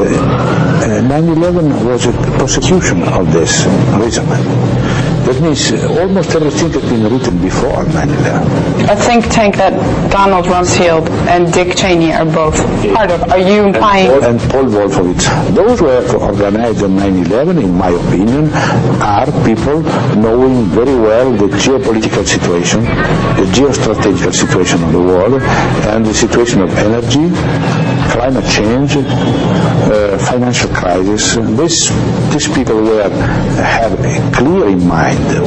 9/11 was a prosecution of this reason. That means almost everything has been written before 9/11. A think tank that Donald Rumsfeld and Dick Cheney are both part of. Are you implying? And Paul Wolfowitz. Those who have organized 9/11, in my opinion, are people knowing very well the geopolitical situation, the geostrategical situation of the world, and the situation of energy, climate change, financial crisis. These people have clear in mind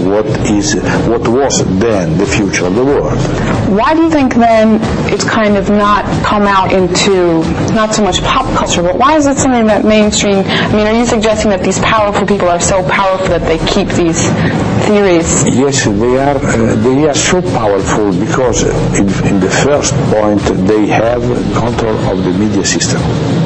what was then the future of the world. Why do you think then it's kind of not come out into not so much pop culture, but why is it something that mainstream, I mean, are you suggesting that these powerful people are so powerful that they keep these theories? Yes, they are so powerful because in the first point they have control of the media system.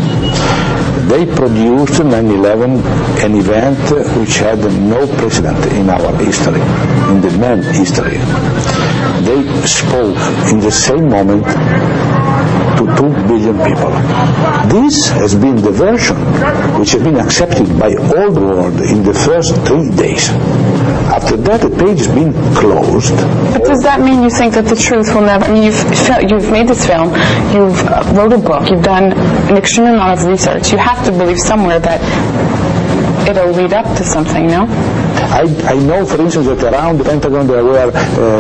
They produced 9/11, an event which had no precedent in our history, in the man history. They spoke in the same moment to 2 billion people. This has been the version which has been accepted by all the world in the first 3 days. After that, the page has been closed. But does that mean you think that the truth will never? I mean, you've made this film, you've wrote a book, you've done an extreme amount of research. You have to believe somewhere that it'll lead up to something, no? I know, for instance, that around the Pentagon there were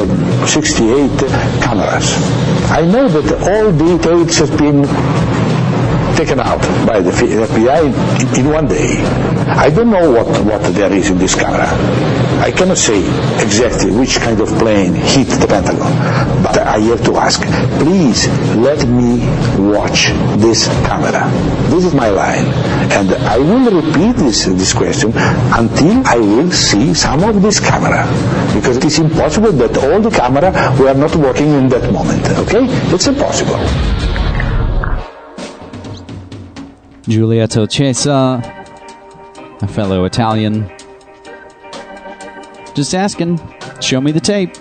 68 cameras. I know that all the tapes have been taken out by the FBI in one day. I don't know what there is in this camera. I cannot say exactly which kind of plane hit the Pentagon, but I have to ask, please let me watch this camera. This is my line, and I will repeat this question until I will see some of this camera, because it is impossible that all the camera were not working in that moment. Okay, it's impossible. Giulietto Cesa, a fellow Italian. Just asking, show me the tape.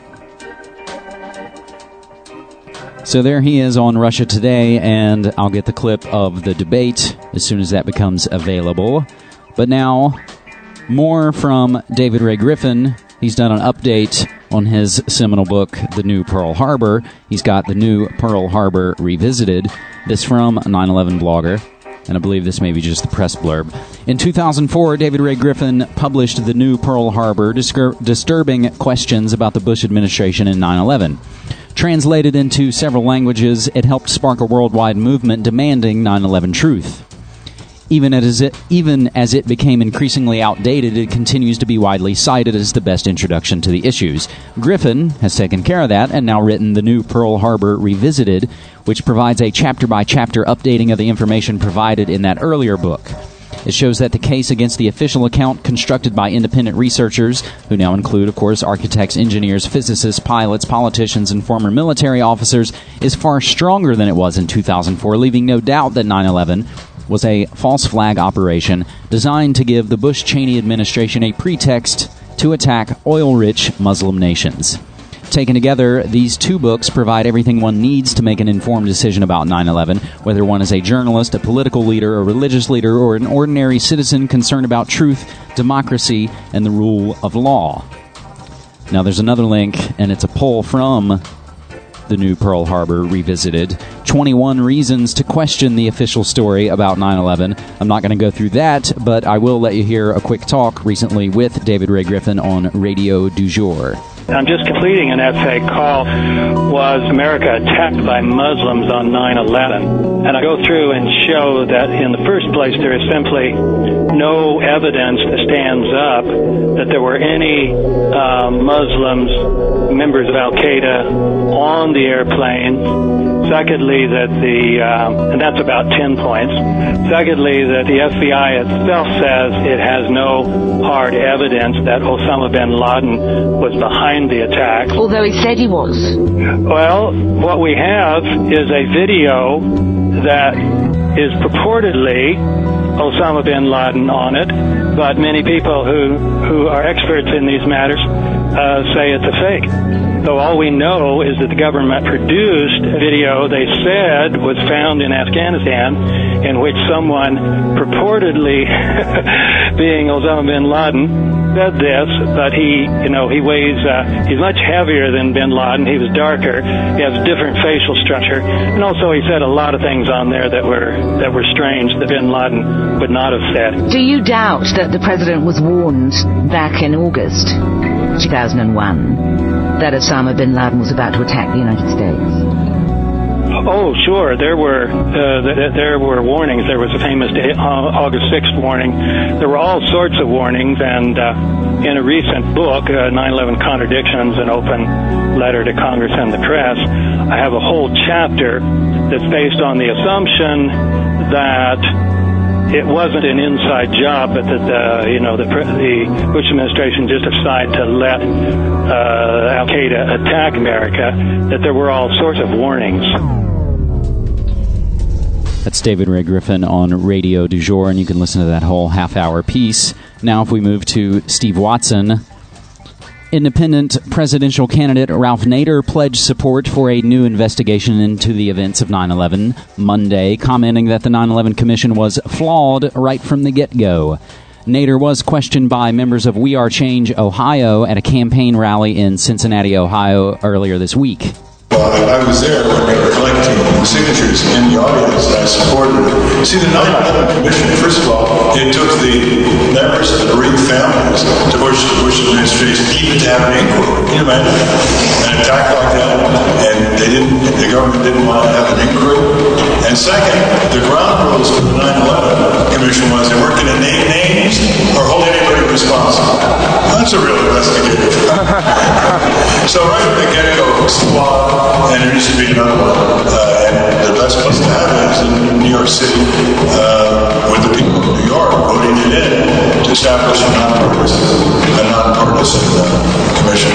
So there he is on Russia Today, and I'll get the clip of the debate as soon as that becomes available. But now, more from David Ray Griffin. He's done an update on his seminal book, The New Pearl Harbor. He's got The New Pearl Harbor Revisited. This from 9/11 Blogger. And I believe this may be just the press blurb. In 2004, David Ray Griffin published The New Pearl Harbor, disturbing questions about the Bush administration in 9/11. Translated into several languages, it helped spark a worldwide movement demanding 9/11 truth. Even as it became increasingly outdated, it continues to be widely cited as the best introduction to the issues. Griffin has taken care of that and now written The New Pearl Harbor Revisited, which provides a chapter-by-chapter updating of the information provided in that earlier book. It shows that the case against the official account constructed by independent researchers, who now include, of course, architects, engineers, physicists, pilots, politicians, and former military officers, is far stronger than it was in 2004, leaving no doubt that 9/11 was a false flag operation designed to give the Bush-Cheney administration a pretext to attack oil-rich Muslim nations. Taken together, these two books provide everything one needs to make an informed decision about 9/11, whether one is a journalist, a political leader, a religious leader, or an ordinary citizen concerned about truth, democracy, and the rule of law. Now there's another link, and it's a poll from The New Pearl Harbor Revisited. 21 reasons to question the official story about 9/11. I'm not going to go through that, but I will let you hear a quick talk recently with David Ray Griffin on Radio du Jour. I'm just completing an essay called Was America Attacked by Muslims on 9/11? And I go through and show that in the first place there is simply no evidence that stands up that there were any Muslims, members of Al-Qaeda, on the airplane. Secondly, that and that's about 10 points. Secondly, that the FBI itself says it has no hard evidence that Osama bin Laden was behind the attack. Although he said he was. Well, what we have is a video that is purportedly Osama bin Laden on it, but many people who are experts in these matters say it's a fake. So all we know is that the government produced a video they said was found in Afghanistan in which someone purportedly being Osama bin Laden said this, but he weighs, he's much heavier than bin Laden. He was darker. He has a different facial structure. And also he said a lot of things on there that were strange that bin Laden would not have said. Do you doubt that the president was warned back in August 2001 that Osama bin Laden was about to attack the United States? Oh, sure. There were warnings. There was a famous August 6th warning. There were all sorts of warnings, and in a recent book, 9/11 Contradictions, an open letter to Congress and the press, I have a whole chapter that's based on the assumption that it wasn't an inside job, but that the Bush administration just decided to let Al Qaeda attack America. That there were all sorts of warnings. That's David Ray Griffin on Radio du Jour, and you can listen to that whole half-hour piece. Now, if we move to Steve Watson, independent presidential candidate Ralph Nader pledged support for a new investigation into the events of 9/11 Monday, commenting that the 9/11 Commission was flawed right from the get-go. Nader was questioned by members of We Are Change Ohio at a campaign rally in Cincinnati, Ohio, earlier this week. I was there when they were collecting signatures in the audience, and I supported it. See, the 9/11 Commission, first of all, it took the members of the bereaved families to push the Bush administration even to have an inquiry. Can you imagine? An attack like that, and the government didn't want to have an inquiry. And second, the ground rules for the 9/11 Commission was they weren't going to name names or hold anybody responsible. That's a real investigator. So right from the get-go, it's flawed, and there needs to be another one. And the best place to have it is in New York City, with the people of New York voting it in to establish a nonpartisan commission.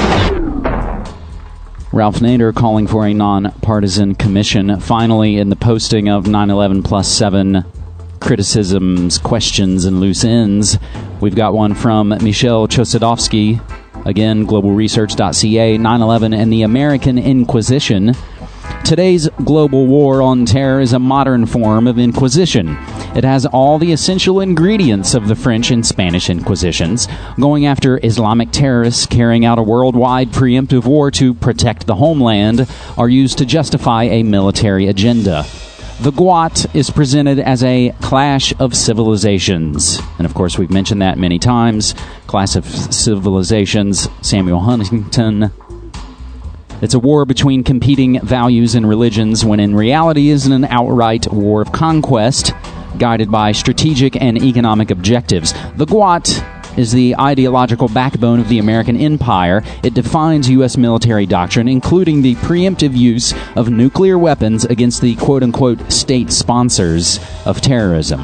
Ralph Nader calling for a nonpartisan commission. Finally, in the posting of 9/11+7 criticisms, questions, and loose ends, we've got one from Michelle Chosadovsky. Again, globalresearch.ca, 9/11 and the American Inquisition. Today's global war on terror is a modern form of Inquisition. It has all the essential ingredients of the French and Spanish Inquisitions, going after Islamic terrorists carrying out a worldwide preemptive war to protect the homeland, are used to justify a military agenda. The GWOT is presented as a clash of civilizations. And of course, we've mentioned that many times. Clash of Civilizations, Samuel Huntington. It's a war between competing values and religions, when in reality is an outright war of conquest, guided by strategic and economic objectives. The GWOT is the ideological backbone of the American empire. It defines U.S. military doctrine, including the preemptive use of nuclear weapons against the quote-unquote state sponsors of terrorism.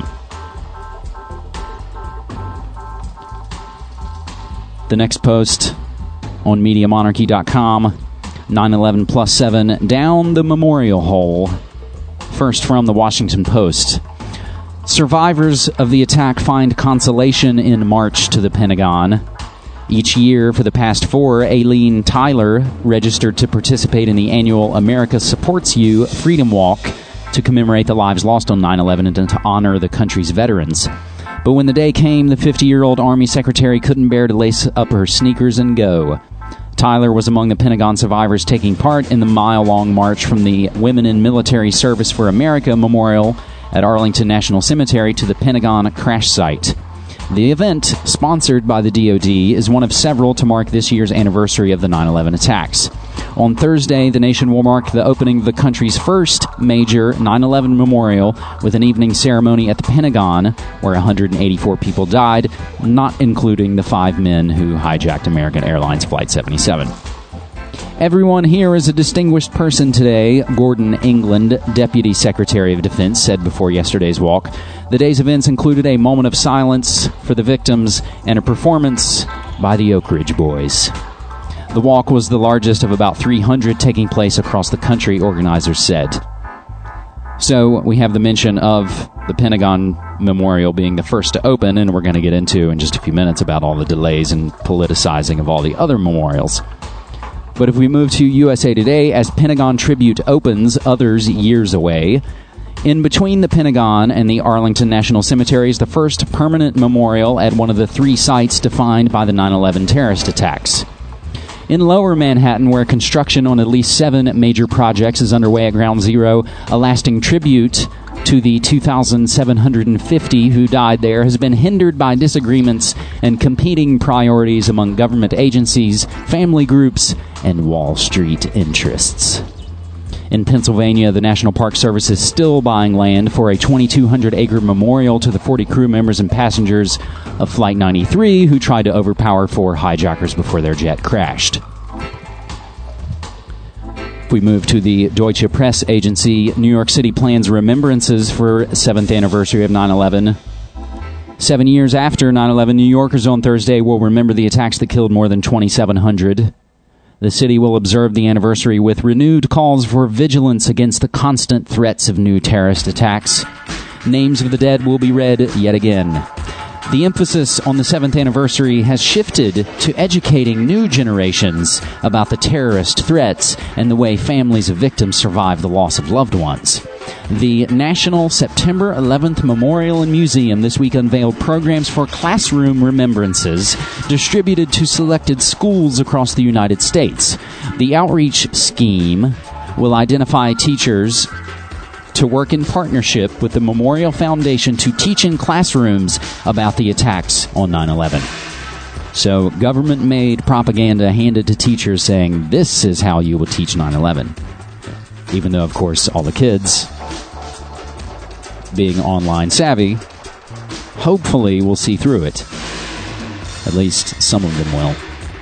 The next post on MediaMonarchy.com, 9/11+7, down the memorial hole. First from the Washington Post. Survivors of the attack find consolation in March to the Pentagon. Each year for the past 4, Aileen Tyler registered to participate in the annual America Supports You Freedom Walk to commemorate the lives lost on 9/11 and to honor the country's veterans. But when the day came, the 50-year-old Army secretary couldn't bear to lace up her sneakers and go. Tyler was among the Pentagon survivors taking part in the mile-long march from the Women in Military Service for America Memorial at Arlington National Cemetery to the Pentagon crash site. The event, sponsored by the DoD, is one of several to mark this year's anniversary of the 9/11 attacks. On Thursday, the nation will mark the opening of the country's first major 9/11 memorial with an evening ceremony at the Pentagon, where 184 people died, not including the 5 men who hijacked American Airlines Flight 77. Everyone here is a distinguished person today, Gordon England, Deputy Secretary of Defense, said before yesterday's walk. The day's events included a moment of silence for the victims and a performance by the Oak Ridge Boys. The walk was the largest of about 300 taking place across the country, organizers said. So we have the mention of the Pentagon Memorial being the first to open, and we're going to get into in just a few minutes about all the delays and politicizing of all the other memorials. But if we move to USA Today, as Pentagon tribute opens, others years away. In between the Pentagon and the Arlington National Cemetery is the first permanent memorial at one of the 3 sites defined by the 9/11 terrorist attacks. In Lower Manhattan, where construction on at least 7 major projects is underway at Ground Zero, a lasting tribute to the 2,750 who died there has been hindered by disagreements and competing priorities among government agencies, family groups, and Wall Street interests. In Pennsylvania, the National Park Service is still buying land for a 2,200-acre memorial to the 40 crew members and passengers of Flight 93 who tried to overpower 4 hijackers before their jet crashed. If we move to the Deutsche Press Agency, New York City plans remembrances for 7th anniversary of 9/11. 7 years after 9/11, New Yorkers on Thursday will remember the attacks that killed more than 2,700. The city will observe the anniversary with renewed calls for vigilance against the constant threats of new terrorist attacks. Names of the dead will be read yet again. The emphasis on the 7th anniversary has shifted to educating new generations about the terrorist threats and the way families of victims survive the loss of loved ones. The National September 11th Memorial and Museum this week unveiled programs for classroom remembrances distributed to selected schools across the United States. The outreach scheme will identify teachers to work in partnership with the Memorial Foundation to teach in classrooms about the attacks on 9/11. So government-made propaganda handed to teachers saying, this is how you will teach 9/11. Even though, of course, all the kids, being online savvy, hopefully will see through it. At least some of them will.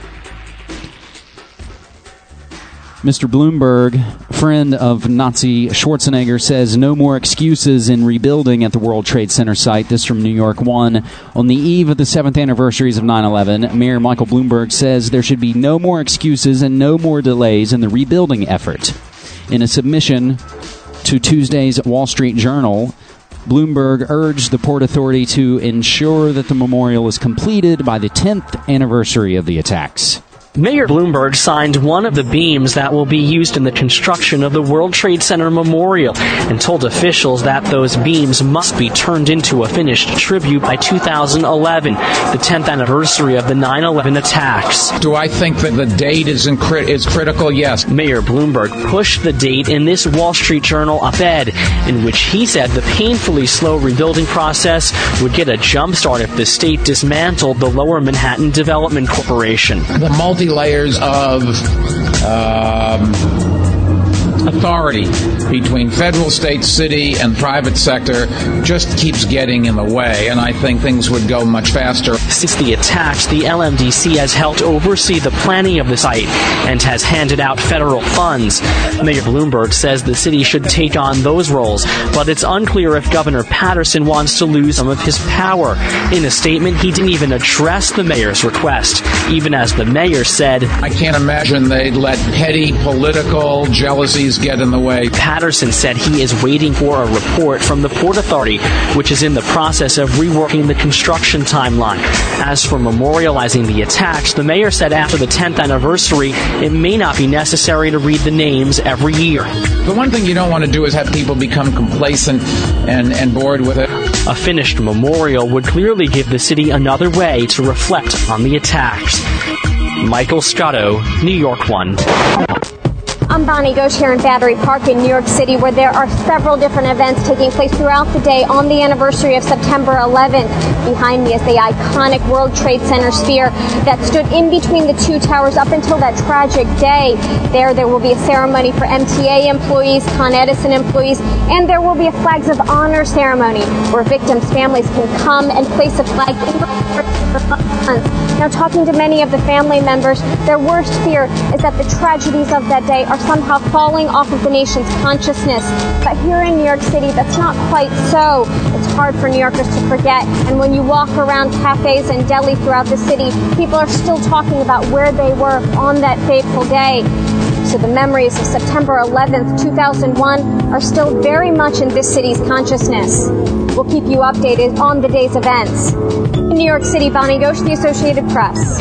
Mr. Bloomberg, friend of Nazi Schwarzenegger, says no more excuses in rebuilding at the World Trade Center site. This from New York One. On the eve of the 7th anniversaries of 9/11, Mayor Michael Bloomberg says there should be no more excuses and no more delays in the rebuilding effort. In a submission to Tuesday's Wall Street Journal, Bloomberg urged the Port Authority to ensure that the memorial is completed by the 10th anniversary of the attacks. Mayor Bloomberg signed one of the beams that will be used in the construction of the World Trade Center Memorial and told officials that those beams must be turned into a finished tribute by 2011, the 10th anniversary of the 9/11 attacks. Do I think that the date is critical? Yes. Mayor Bloomberg pushed the date in this Wall Street Journal op-ed, in which he said the painfully slow rebuilding process would get a jump start if the state dismantled the Lower Manhattan Development Corporation. The multi-layers of authority between federal, state, city, and private sector just keeps getting in the way, and I think things would go much faster. Since the attacks, the LMDC has helped oversee the planning of the site and has handed out federal funds. Mayor Bloomberg says the city should take on those roles, but it's unclear if Governor Patterson wants to lose some of his power. In a statement, he didn't even address the mayor's request, even as the mayor said, I can't imagine they'd let petty political jealousies get in the way. Patterson said he is waiting for a report from the Port Authority, which is in the process of reworking the construction timeline. As for memorializing the attacks, the mayor said after the 10th anniversary, it may not be necessary to read the names every year. The one thing you don't want to do is have people become complacent and bored with it. A finished memorial would clearly give the city another way to reflect on the attacks. Michael Scotto, New York One. I'm Bonnie Ghosh here in Battery Park in New York City, where there are several different events taking place throughout the day on the anniversary of September 11th. Behind me is the iconic World Trade Center sphere that stood in between the two towers up until that tragic day. There will be a ceremony for MTA employees, Con Edison employees, and there will be a Flags of Honor ceremony where victims' families can come and place a flag in Now, talking to many of the family members, their worst fear is that the tragedies of that day are somehow falling off of the nation's consciousness. But here in New York City, that's not quite so. It's hard for New Yorkers to forget. And when you walk around cafes and deli throughout the city, people are still talking about where they were on that fateful day. So the memories of September 11th, 2001 are still very much in this city's consciousness. We'll keep you updated on the day's events. In New York City, Bonnie Ghosh, The Associated Press.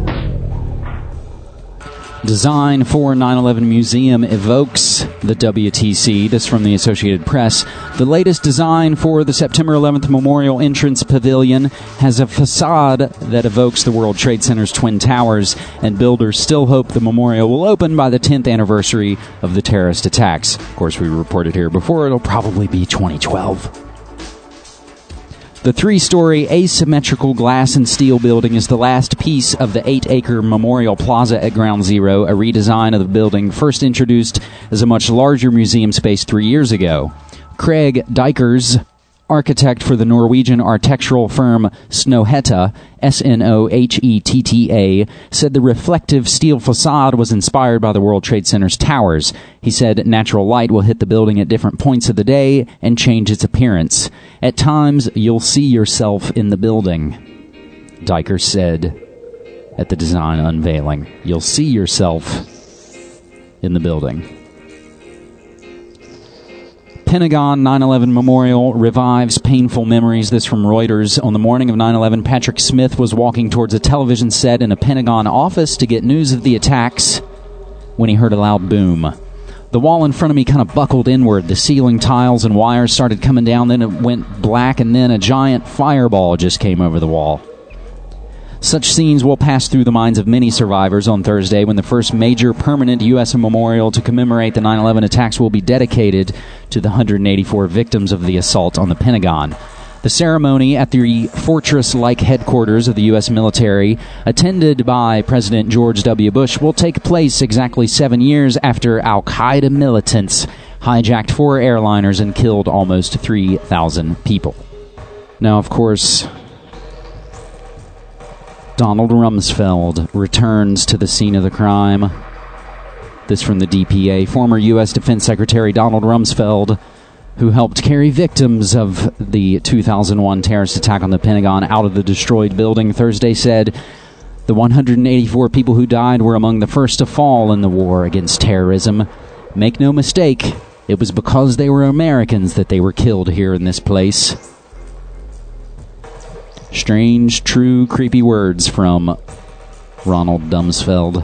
Design for 9/11 Museum evokes the WTC. This from the Associated Press. The latest design for the September 11th Memorial Entrance Pavilion has a facade that evokes the World Trade Center's Twin Towers, and builders still hope the memorial will open by the 10th anniversary of the terrorist attacks. Of course, we reported here before, it'll probably be 2012. The 3-story asymmetrical glass and steel building is the last piece of the 8-acre Memorial Plaza at Ground Zero, a redesign of the building first introduced as a much larger museum space 3 years ago. Craig Dykers, architect for the Norwegian architectural firm Snohetta, Snohetta, said the reflective steel facade was inspired by the World Trade Center's towers. He said natural light will hit the building at different points of the day and change its appearance. At times, you'll see yourself in the building, Dykers said at the design unveiling. You'll see yourself in the building. Pentagon 9/11 Memorial revives painful memories. This from Reuters. On the morning of 9/11, Patrick Smith was walking towards a television set in a Pentagon office to get news of the attacks when he heard a loud boom. The wall in front of me kind of buckled inward. The ceiling tiles and wires started coming down, then it went black, and then a giant fireball just came over the wall. Such scenes will pass through the minds of many survivors on Thursday when the first major permanent U.S. memorial to commemorate the 9/11 attacks will be dedicated to the 184 victims of the assault on the Pentagon. The ceremony at the fortress-like headquarters of the U.S. military, attended by President George W. Bush, will take place exactly 7 years after al-Qaeda militants hijacked 4 airliners and killed almost 3,000 people. Now, of course, Donald Rumsfeld returns to the scene of the crime. This from the DPA. Former U.S. Defense Secretary Donald Rumsfeld, who helped carry victims of the 2001 terrorist attack on the Pentagon out of the destroyed building, Thursday said the 184 people who died were among the first to fall in the war against terrorism. Make no mistake, it was because they were Americans that they were killed here in this place. Strange, true, creepy words from Ronald Rumsfeld.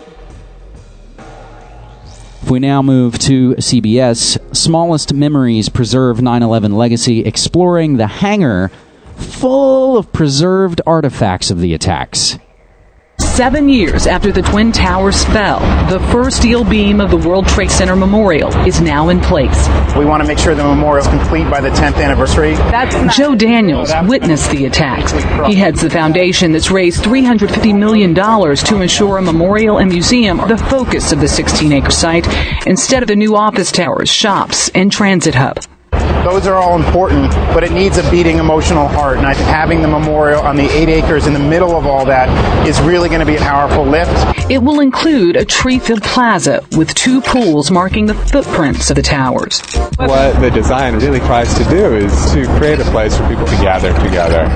If we now move to CBS, Smallest Memories Preserve 9/11 Legacy, exploring the hangar full of preserved artifacts of the attacks. 7 years after the Twin Towers fell, the first steel beam of the World Trade Center Memorial is now in place. We want to make sure the memorial is complete by the 10th anniversary. Joe Daniels witnessed the attacks. He heads the foundation that's raised $350 million to ensure a memorial and museum are the focus of the 16-acre site instead of the new office towers, shops, and transit hub. Those are all important, but it needs a beating emotional heart. And I think having the memorial on the 8 acres in the middle of all that is really going to be a powerful lift. It will include a tree-filled plaza with 2 pools marking the footprints of the towers. What the design really tries to do is to create a place for people to gather together,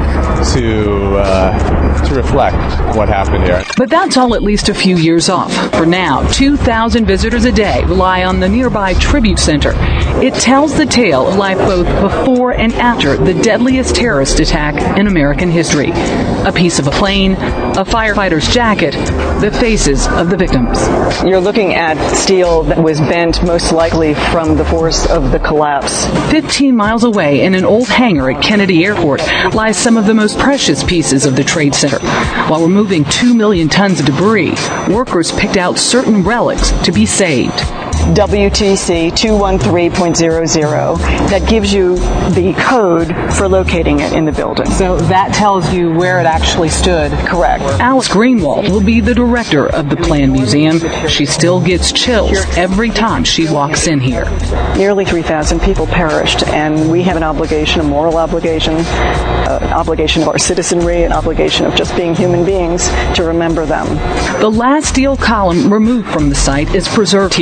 to reflect what happened here. But that's all at least a few years off. For now, 2,000 visitors a day rely on the nearby Tribute Center. It tells the tale of life both before and after the deadliest terrorist attack in American history. A piece of a plane, a firefighter's jacket, the faces of the victims. You're looking at steel that was bent most likely from the force of the collapse. 15 miles away in an old hangar at Kennedy Airport lies some of the most precious pieces of the Trade Center. While removing 2 million tons of debris, workers picked out certain relics to be saved. WTC 213.00 that gives you the code for locating it in the building. So that tells you where it actually stood. Correct. Alice Greenwald will be the director of the planned museum. She still gets chills every time she walks in here. Nearly 3,000 people perished, and we have an obligation, a moral obligation, an obligation of our citizenry, an obligation of just being human beings to remember them. The last steel column removed from the site is preserved here with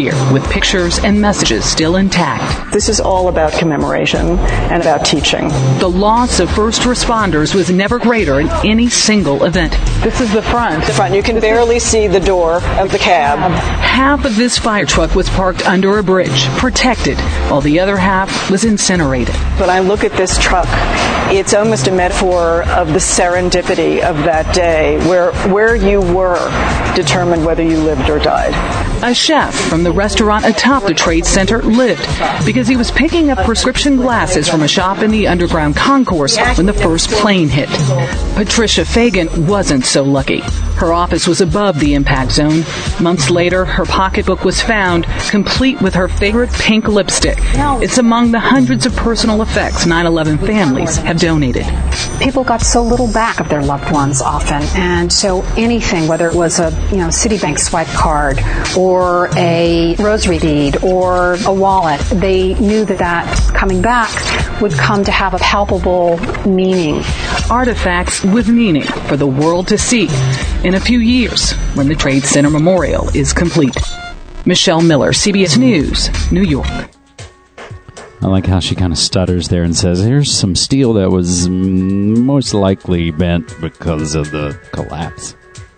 pictures and messages still intact. This is all about commemoration and about teaching. The loss of first responders was never greater in any single event. This is the front. The front. You can barely see the door of the cab. Half of this fire truck was parked under a bridge, protected, while the other half was incinerated. When I look at this truck, it's almost a metaphor of the serendipity of that day, where you were determined whether you lived or died. A chef from the restaurant atop the Trade Center lived because he was picking up prescription glasses from a shop in the underground concourse when the first plane hit. Patricia Fagan wasn't so lucky. Her office was above the impact zone. Months later, her pocketbook was found, complete with her favorite pink lipstick. It's among the hundreds of personal effects 9/11 families have donated. People got so little back of their loved ones often, and so anything, whether it was a Citibank swipe card or a rosary bead or a wallet, they knew that coming back would come to have a palpable meaning. Artifacts with meaning for the world to see in a few years when the Trade Center Memorial is complete. Michelle Miller, CBS News, New York. I like how she kind of stutters there and says, here's some steel that was most likely bent because of the collapse.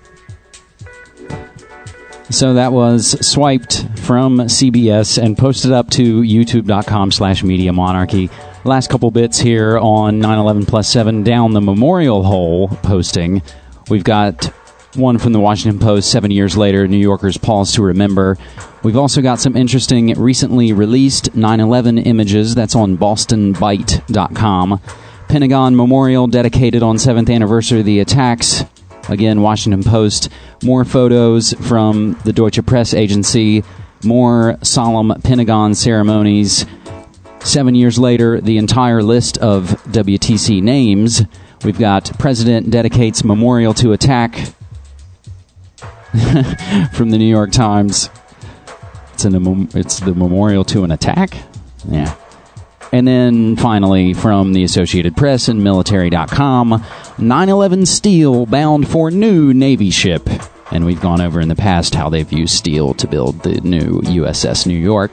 So that was swiped from CBS and posted up to youtube.com/Media Monarchy. Last couple bits here on 9/11+7 down the memorial hole posting. We've got one from the Washington Post, 7 years later, New Yorkers pause to remember. We've also got some interesting recently released 9/11 images. That's on bostonbyte.com. Pentagon Memorial dedicated on 7th anniversary of the attacks. Again, Washington Post. More photos from the Deutsche Press Agency. More solemn Pentagon ceremonies. 7 years later, the entire list of WTC names. We've got President dedicates memorial to attack from the New York Times. It's the memorial to an attack? Yeah. And then finally from the Associated Press and military.com, 9/11 steel bound for new Navy ship. And we've gone over in the past how they've used steel to build the new USS New York.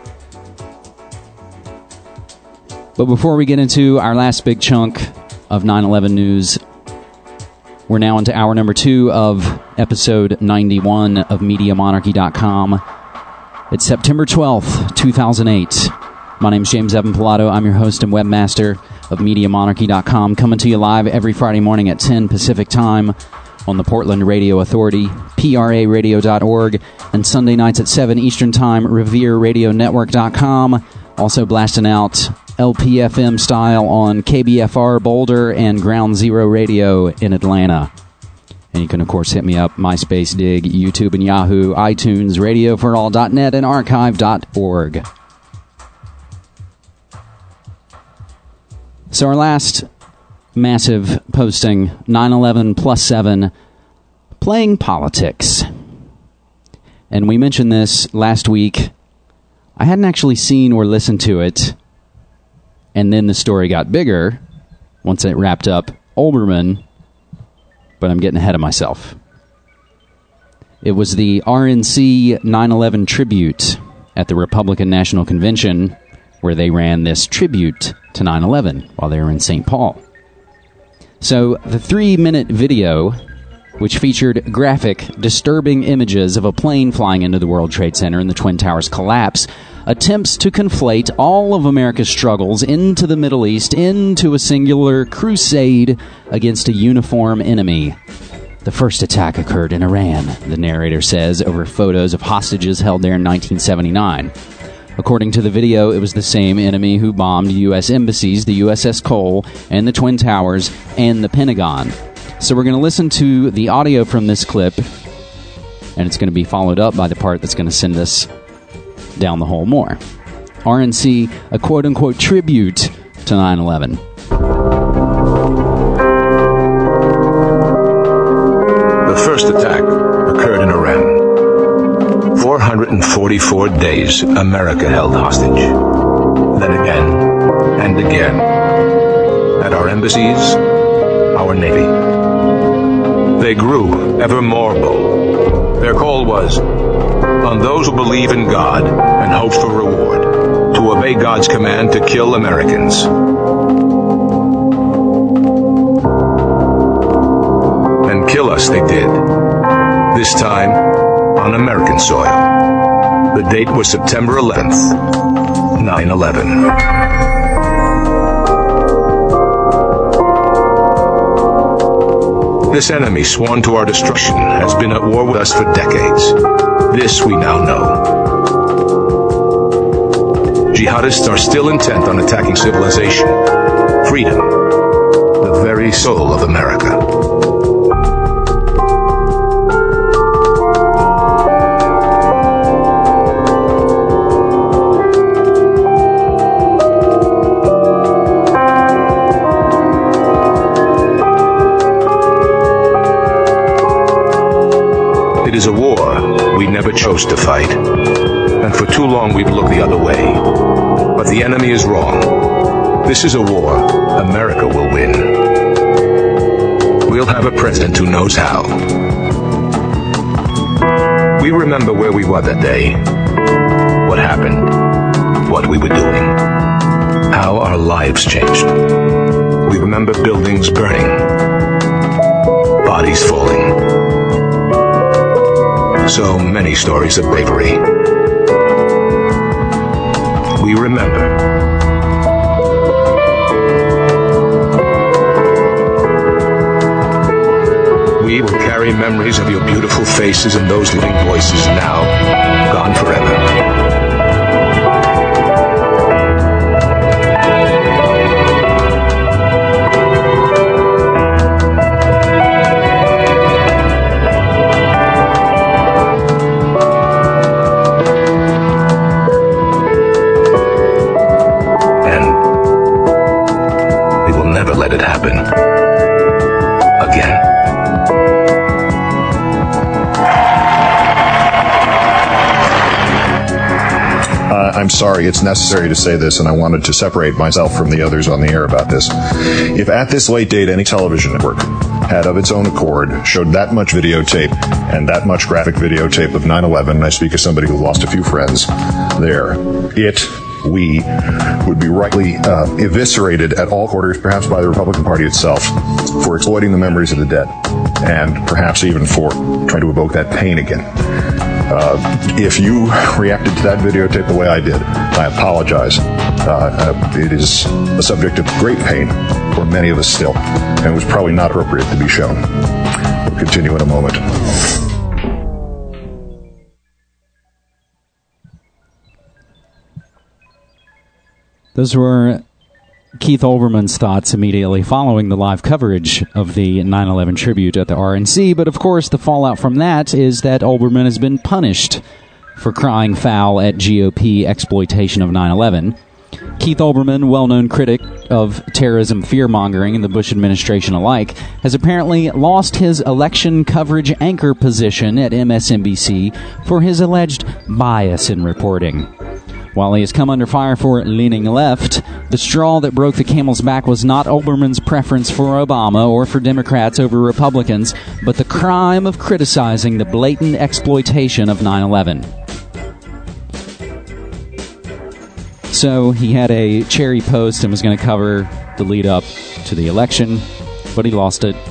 But before we get into our last big chunk of 9/11 news, we're now into hour number 2 of episode 91 of MediaMonarchy.com. It's September 12th, 2008. My name's James Evan Pilato. I'm your host and webmaster of MediaMonarchy.com, coming to you live every Friday morning at 10 Pacific Time on the Portland Radio Authority, PRAradio.org, and Sunday nights at 7 Eastern Time, RevereRadioNetwork.com. Also blasting out LPFM style on KBFR Boulder and Ground Zero Radio in Atlanta. And you can, of course, hit me up, MySpace, Dig, YouTube, and Yahoo, iTunes, RadioForAll.net, and Archive.org. So our last massive posting, 9/11+7, playing politics. And we mentioned this last week. I hadn't actually seen or listened to it. And then the story got bigger once it wrapped up Olbermann. But I'm getting ahead of myself. It was the RNC 9/11 tribute at the Republican National Convention where they ran this tribute to 9/11 while they were in St. Paul. So the 3-minute video, which featured graphic, disturbing images of a plane flying into the World Trade Center and the Twin Towers collapse, attempts to conflate all of America's struggles into the Middle East into a singular crusade against a uniform enemy. The first attack occurred in Iran, the narrator says, over photos of hostages held there in 1979. According to the video, it was the same enemy who bombed U.S. embassies, the USS Cole, and the Twin Towers, and the Pentagon. So we're going to listen to the audio from this clip, and it's going to be followed up by the part that's going to send us down the hole more. RNC, a quote-unquote tribute to 9/11. The first attack occurred in Iran. 444 days America held hostage. Then again and again. At our embassies, our Navy. They grew ever more bold. Their call was on those who believe in God and hope for reward, to obey God's command to kill Americans. And kill us they did, this time on American soil. The date was September 11th, 9/11. This enemy sworn to our destruction has been at war with us for decades. This we now know. Jihadists are still intent on attacking civilization, freedom, the very soul of America. It is a war we never chose to fight, and for too long we've looked the other way. But the enemy is wrong. This is a war America will win. We'll have a president who knows how. We remember where we were that day, what happened, what we were doing, how our lives changed. We remember buildings burning, bodies falling. So many stories of bravery. We remember. We will carry memories of your beautiful faces and those living voices now gone forever. Let it happen again. I'm sorry, it's necessary to say this, and I wanted to separate myself from the others on the air about this. If at this late date any television network had of its own accord showed that much videotape and that much graphic videotape of 9/11, and I speak as somebody who lost a few friends there, we would be rightly eviscerated at all quarters, perhaps by the Republican Party itself, for exploiting the memories of the dead, and perhaps even for trying to evoke that pain again. If you reacted to that videotape the way I did, I apologize. It is a subject of great pain for many of us still, and it was probably not appropriate to be shown. We'll continue in a moment. Those were Keith Olbermann's thoughts immediately following the live coverage of the 9/11 tribute at the RNC. But, of course, the fallout from that is that Olbermann has been punished for crying foul at GOP exploitation of 9/11. Keith Olbermann, well-known critic of terrorism fear-mongering in the Bush administration alike, has apparently lost his election coverage anchor position at MSNBC for his alleged bias in reporting. While he has come under fire for leaning left, the straw that broke the camel's back was not Olbermann's preference for Obama or for Democrats over Republicans, but the crime of criticizing the blatant exploitation of 9/11. So he had a cherry post and was going to cover the lead up to the election, but he lost it.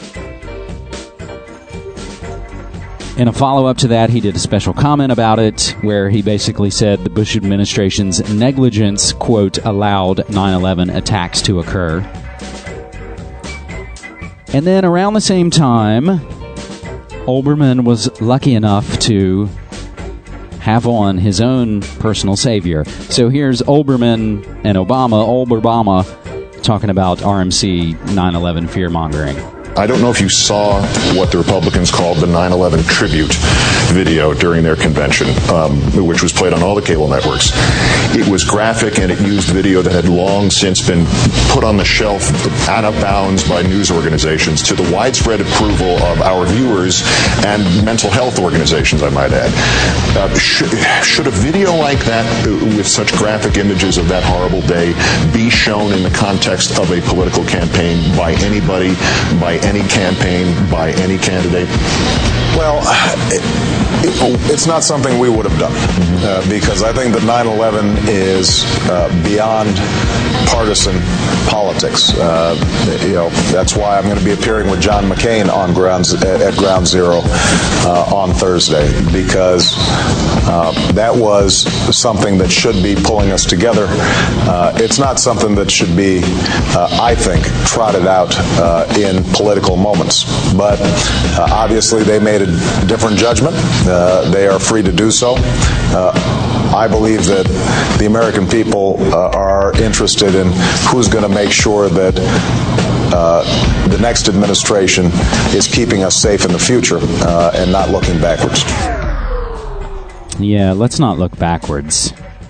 In a follow-up to that, he did a special comment about it where he basically said the Bush administration's negligence, quote, allowed 9/11 attacks to occur. And then around the same time, Olbermann was lucky enough to have on his own personal savior. So here's Olbermann and Obama talking about RMC 9/11 fear-mongering. I don't know if you saw what the Republicans called the 9/11 tribute video during their convention, which was played on all the cable networks. It was graphic, and it used video that had long since been put on the shelf out of bounds by news organizations, to the widespread approval of our viewers and mental health organizations, I might add. Should a video like that, with such graphic images of that horrible day, be shown in the context of a political campaign by anybody, by any campaign, by any candidate? Well, it's not something we would have done because I think that 9/11 is beyond partisan politics. That's why I'm going to be appearing with John McCain at Ground Zero on Thursday, because that was something that should be pulling us together. It's not something that should be, I think, trotted out in political moments. But obviously they made a different judgment. They are free to do so. I believe that the American people are interested in who's going to make sure that the next administration is keeping us safe in the future and not looking backwards. Yeah, let's not look backwards.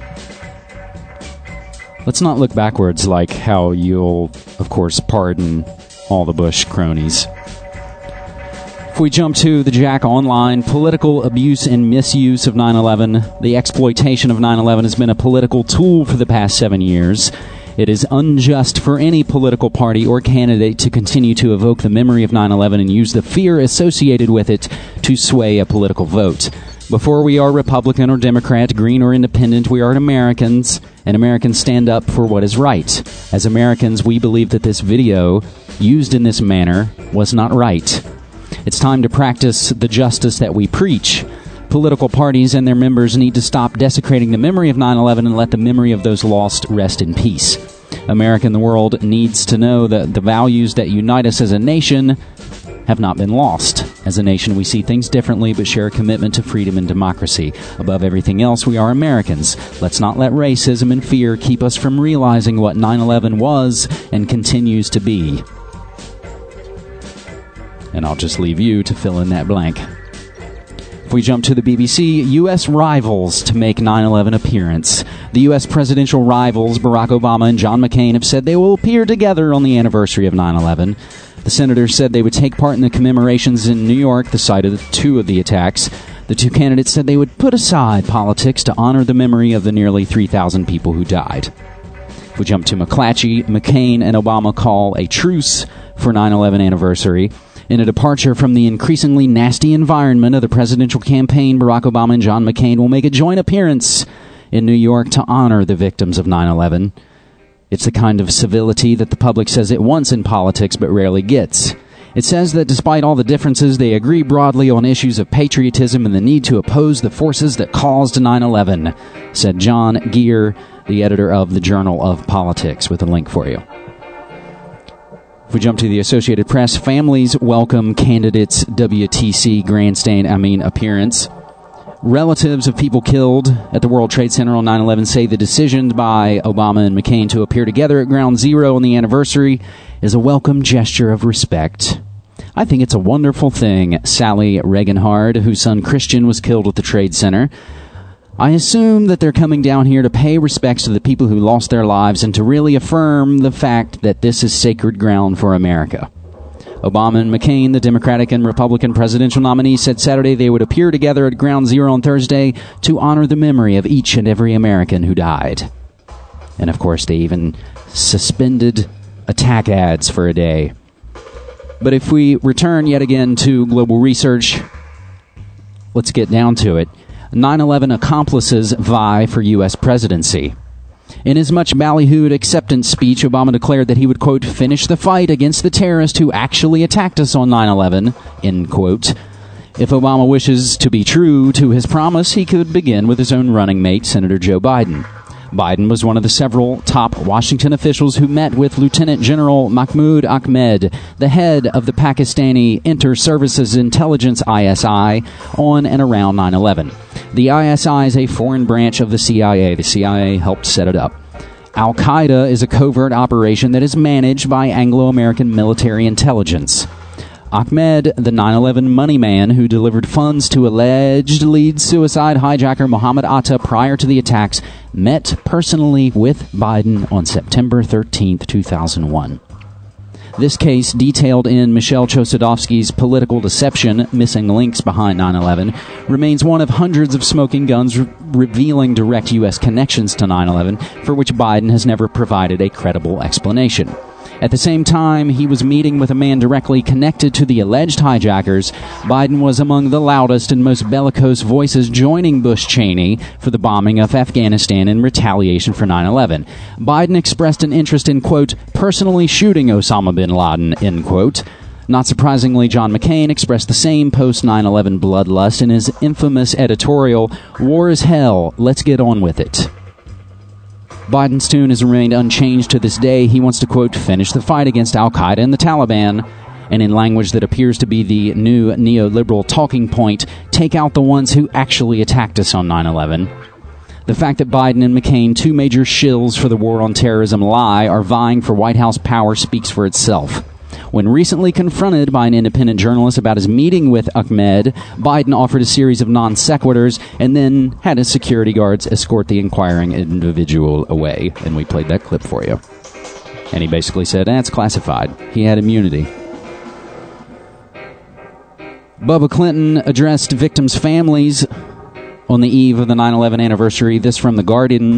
Let's not look backwards like how you'll, of course, pardon all the Bush cronies. If we jump to the Jack Online, political abuse and misuse of 9/11, the exploitation of 9/11 has been a political tool for the past 7 years. It is unjust for any political party or candidate to continue to evoke the memory of 9/11 and use the fear associated with it to sway a political vote. Before we are Republican or Democrat, Green or Independent, we are Americans, and Americans stand up for what is right. As Americans, we believe that this video, used in this manner, was not right. It's time to practice the justice that we preach. Political parties and their members need to stop desecrating the memory of 9/11 and let the memory of those lost rest in peace. America and the world needs to know that the values that unite us as a nation have not been lost. As a nation, we see things differently but share a commitment to freedom and democracy. Above everything else, we are Americans. Let's not let racism and fear keep us from realizing what 9/11 was and continues to be. And I'll just leave you to fill in that blank. If we jump to the BBC, U.S. rivals to make 9/11 appearance. The U.S. presidential rivals, Barack Obama and John McCain, have said they will appear together on the anniversary of 9/11. The senators said they would take part in the commemorations in New York, the site of two of the attacks. The two candidates said they would put aside politics to honor the memory of the nearly 3,000 people who died. If we jump to McClatchy, McCain and Obama call a truce for 9/11 anniversary. In a departure from the increasingly nasty environment of the presidential campaign, Barack Obama and John McCain will make a joint appearance in New York to honor the victims of 9/11. It's the kind of civility that the public says it wants in politics but rarely gets. It says that despite all the differences, they agree broadly on issues of patriotism and the need to oppose the forces that caused 9/11, said John Geer, the editor of the Journal of Politics, with a link for you. If we jump to the Associated Press, families welcome candidates' WTC appearance. Relatives of people killed at the World Trade Center on 9/11 say the decision by Obama and McCain to appear together at Ground Zero on the anniversary is a welcome gesture of respect. I think it's a wonderful thing, Sally Regenhard, whose son Christian was killed at the Trade Center. I assume that they're coming down here to pay respects to the people who lost their lives and to really affirm the fact that this is sacred ground for America. Obama and McCain, the Democratic and Republican presidential nominees, said Saturday they would appear together at Ground Zero on Thursday to honor the memory of each and every American who died. And of course, they even suspended attack ads for a day. But if we return yet again to global research, let's get down to it. 9/11 accomplices vie for U.S. presidency. In his much ballyhooed acceptance speech, Obama declared that he would, quote, finish the fight against the terrorists who actually attacked us on 9/11, end quote. If Obama wishes to be true to his promise, he could begin with his own running mate, Senator Joe Biden. Biden was one of the several top Washington officials who met with Lieutenant General Mahmoud Ahmed, the head of the Pakistani Inter-Services Intelligence ISI, on and around 9/11. The ISI is a foreign branch of the CIA. The CIA helped set it up. Al-Qaeda is a covert operation that is managed by Anglo-American military intelligence. Ahmed, the 9/11 money man who delivered funds to alleged lead suicide hijacker Mohammed Atta prior to the attacks, met personally with Biden on September 13, 2001. This case, detailed in Michelle Chossudovsky's Political Deception, Missing Links Behind 9/11, remains one of hundreds of smoking guns revealing direct U.S. connections to 9/11, for which Biden has never provided a credible explanation. At the same time he was meeting with a man directly connected to the alleged hijackers, Biden was among the loudest and most bellicose voices joining Bush-Cheney for the bombing of Afghanistan in retaliation for 9/11. Biden expressed an interest in, quote, personally shooting Osama bin Laden, end quote. Not surprisingly, John McCain expressed the same post-9/11 bloodlust in his infamous editorial, "War is hell, let's get on with it." Biden's tune has remained unchanged to this day. He wants to, quote, finish the fight against al-Qaeda and the Taliban, and in language that appears to be the new neoliberal talking point, take out the ones who actually attacked us on 9/11. The fact that Biden and McCain, two major shills for the war on terrorism lie, are vying for White House power speaks for itself. When recently confronted by an independent journalist about his meeting with Ahmed, Biden offered a series of non sequiturs and then had his security guards escort the inquiring individual away. And we played that clip for you. And he basically said, it's classified. He had immunity. Bubba Clinton addressed victims' families on the eve of the 9/11 anniversary. This from the Guardian,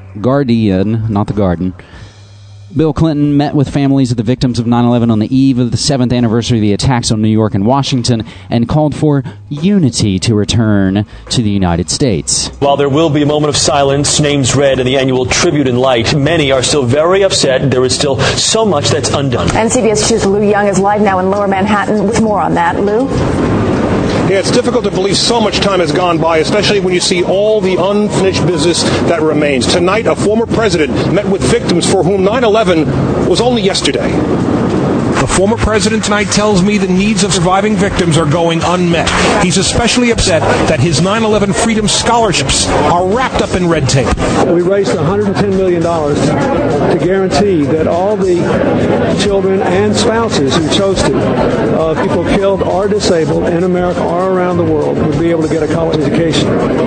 not the Garden. Bill Clinton met with families of the victims of 9/11 on the eve of the 7th anniversary of the attacks on New York and Washington and called for unity to return to the United States. While there will be a moment of silence, names read in the annual tribute in light, many are still very upset. There is still so much that's undone. And CBS 2's Lou Young is live now in Lower Manhattan with more on that. Lou? Yeah, it's difficult to believe so much time has gone by, especially when you see all the unfinished business that remains. Tonight, a former president met with victims for whom 9/11 was only yesterday. The former president tonight tells me the needs of surviving victims are going unmet. He's especially upset that his 9/11 Freedom Scholarships are wrapped up in red tape. We raised $110 million to guarantee that all the children and spouses who chose to, people killed or disabled in America or around the world, would be able to get a college education.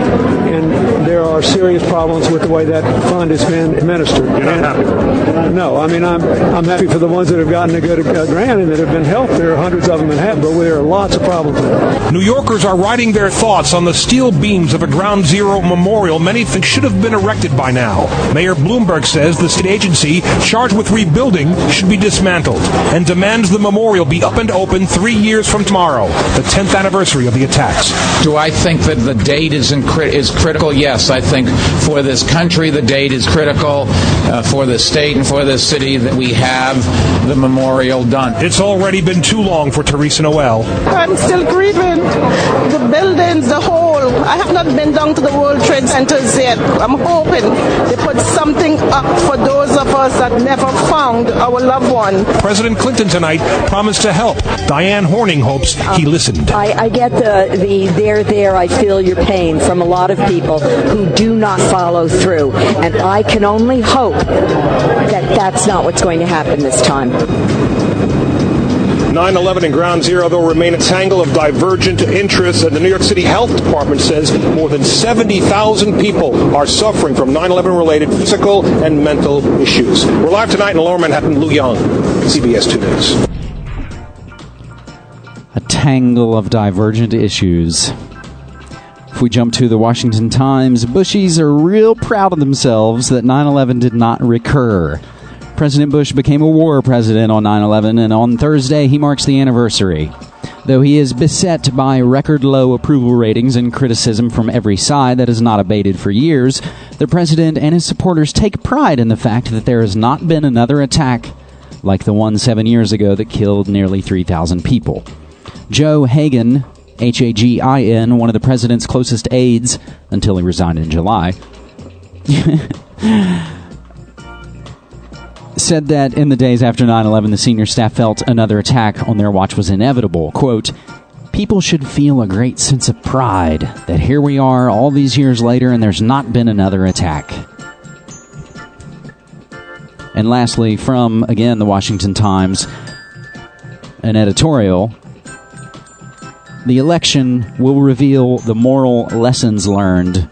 And there are serious problems with the way that fund has been administered. You're not happy? No, I mean, I'm happy for the ones that have gotten a good grant and that have been helped. There are hundreds of them in Manhattan, but there are lots of problems with it. New Yorkers are writing their thoughts on the steel beams of a Ground Zero memorial many think should have been erected by now. Mayor Bloomberg says the state agency charged with rebuilding should be dismantled and demands the memorial be up and open 3 years from tomorrow, the 10th anniversary of the attacks. Do I think that the date is critical? Yes, I think for this country the date is critical. For the state and for the city that we have the memorial done. It's already been too long for Teresa Noel. I'm still grieving. The buildings, the whole. I have not been down to the World Trade Centers yet. I'm hoping they put something up for those of us that never found our loved one. President Clinton tonight promised to help. Diane Horning hopes he listened. I get the there, I feel your pain from a lot of people who do not follow through. And I can only hope that that's not what's going to happen this time. 9/11 and Ground Zero, though, remain a tangle of divergent interests, and the New York City Health Department says more than 70,000 people are suffering from 9/11-related physical and mental issues. We're live tonight in Lower Manhattan. Lou Young, CBS 2 News. A tangle of divergent issues. If we jump to the Washington Times, Bushies are real proud of themselves that 9/11 did not recur. President Bush became a war president on 9/11, and on Thursday he marks the anniversary. Though he is beset by record-low approval ratings and criticism from every side that has not abated for years, the president and his supporters take pride in the fact that there has not been another attack like the one 7 years ago that killed nearly 3,000 people. Joe Hagin, Hagin, one of the president's closest aides until he resigned in July, said that in the days after 9/11, the senior staff felt another attack on their watch was inevitable. Quote, "People should feel a great sense of pride that here we are all these years later and there's not been another attack." And lastly, from, again, the Washington Times, an editorial, "The election will reveal the moral lessons learned,"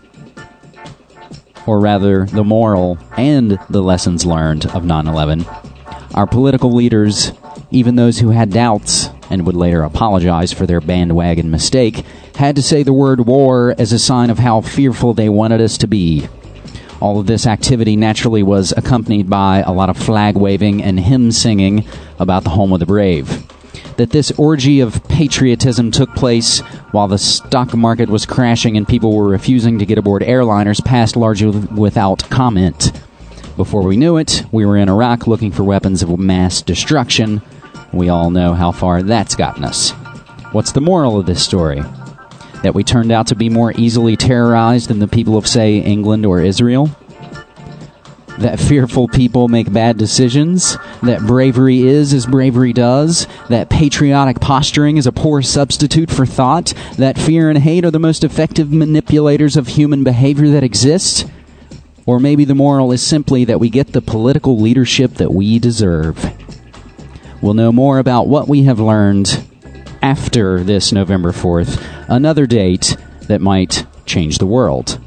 or rather, the moral and the lessons learned of 9/11. Our political leaders, even those who had doubts and would later apologize for their bandwagon mistake, had to say the word war as a sign of how fearful they wanted us to be. All of this activity naturally was accompanied by a lot of flag waving and hymn singing about the home of the brave. That this orgy of patriotism took place while the stock market was crashing and people were refusing to get aboard airliners passed largely without comment. Before we knew it, we were in Iraq looking for weapons of mass destruction. We all know how far that's gotten us. What's the moral of this story? That we turned out to be more easily terrorized than the people of, say, England or Israel? That fearful people make bad decisions? That bravery is as bravery does? That patriotic posturing is a poor substitute for thought? That fear and hate are the most effective manipulators of human behavior that exist? Or maybe the moral is simply that we get the political leadership that we deserve. We'll know more about what we have learned after this November 4th, another date that might change the world.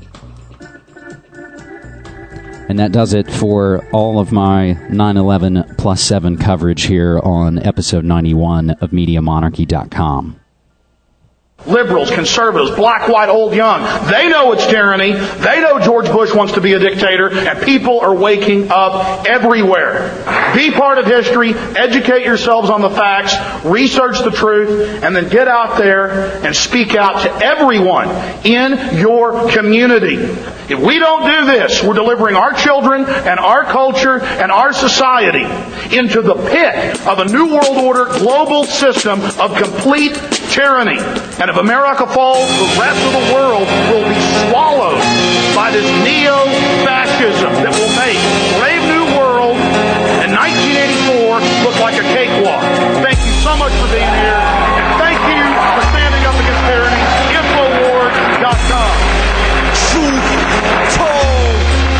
And that does it for all of my 9/11 plus 7 coverage here on episode 91 of MediaMonarchy.com. Liberals, conservatives, black, white, old, young, they know it's tyranny. They know George Bush wants to be a dictator, and people are waking up everywhere. Be part of history, educate yourselves on the facts, research the truth, and then get out there and speak out to everyone in your community. If we don't do this, we're delivering our children and our culture and our society into the pit of a new world order global system of complete tyranny. And if America falls, the rest of the world will be swallowed by this neo-fascism that will make Brave New World in 1984 look like a cakewalk. Thank you so much for being here, and thank you for standing up against tyranny. Infowars.com. Truth told.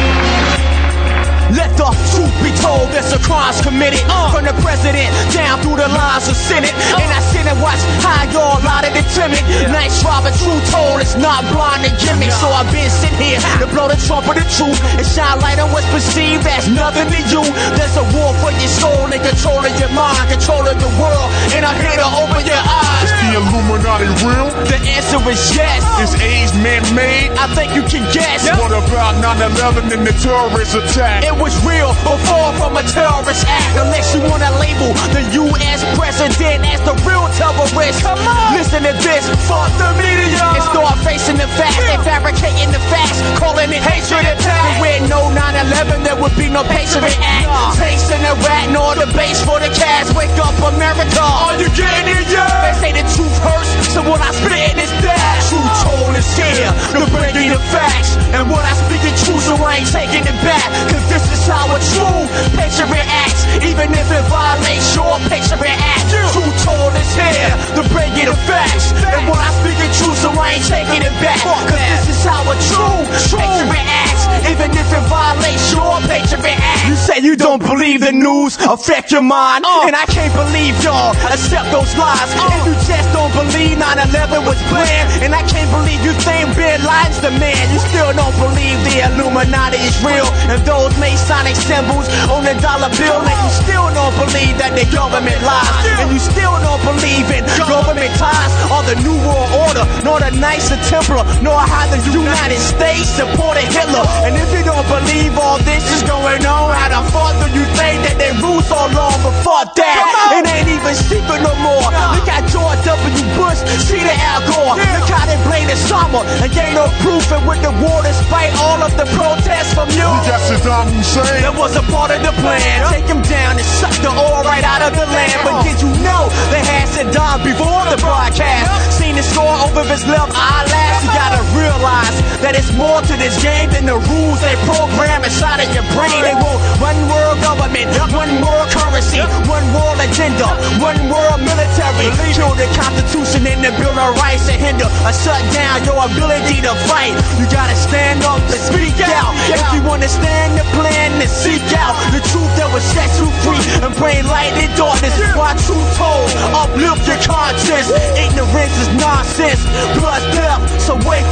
Let the truth be told, there's a crimes committed from the president down through the lines of Senate. And I sit and watch how y'all out of the timid. Nice driving, truth told, it's not blind and gimmick. So I've been sitting here to blow the trumpet of truth and shine light on what's perceived as nothing to you. There's a war for your soul and control of your mind, control of the world. And I'm here to open your eyes. Is the Illuminati real? The answer is yes. Is AIDS man-made? I think you can guess. What about 9/11 and the terrorist attack? It was real before from a terrorist act. Unless you want to label the U.S. president as the real terrorist. Come on. Listen to this. Fuck the media. And start facing the facts. They fabricating the facts. Calling it hatred attack. But with no 9/11 there would be no Patriot Act. Tasting the rat nor the base for the cash. Wake up America. Are you getting it? Yeah. They say the truth hurts. So what I spit is that. Truth told is here. To bring you the facts. And what I speak is true, so I ain't taking it back. Cause this is how a true Patriot acts. Even if it violates your Patriot Act. Truth told is here. To bring you the facts. And what I speak is true, so I ain't taking it back. Cause this is how a true Patriot acts. Even if it violates your Patriot Act. You say you don't believe the news affect your mind. And I can't believe y'all accept those lies. If you just don't believe 9/11 was planned. And I can't believe you think Bin Laden's the man. You still don't believe the Illuminati is real. And those Masonic symbols on the dollar bill. And you still don't believe that the government lies. And you still don't believe in government ties or the New World Order, nor the Knights of Templar, nor how the United States supported Hitler. And if you don't believe all this is going on, how the fuck do you think that they ruled so long before that? It ain't even secret no more. Look at George W. Bush, see the Al Gore. Look how they blame the summer and gave no proof. And with the war, despite all of the protests from you, got Saddam Hussein. that was a part of the plan. Take him down and suck the oil right out of the land. But did you know they had Saddam before the broadcast? Seen the score over his left eyelash. You gotta realize that it's more to this game than the rules they program inside of your brain. They want one world government, one world currency, one world agenda, one world military. Kill the Constitution and the Bill of Rights and hinder or shut down your ability to fight. You gotta stand up and speak out. If you understand the plan, then seek out the truth that will set you free and bring light in darkness. Why truth told, uplift your conscience. Ignorance is nonsense, plus death. So wake up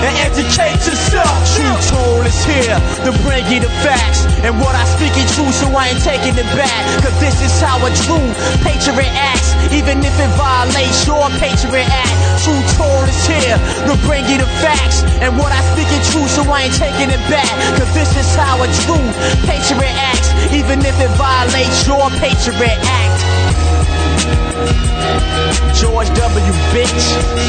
and educate yourself. Truth Told is here to bring you the facts. And what I speak is true, so I ain't taking it back. Cause this is how a true patriot acts, even if it violates your Patriot Act. Truth Told is here to bring you the facts. And what I speak is true, so I ain't taking it back. Cause this is how a true patriot acts, even if it violates your Patriot Act. George W. Bitch.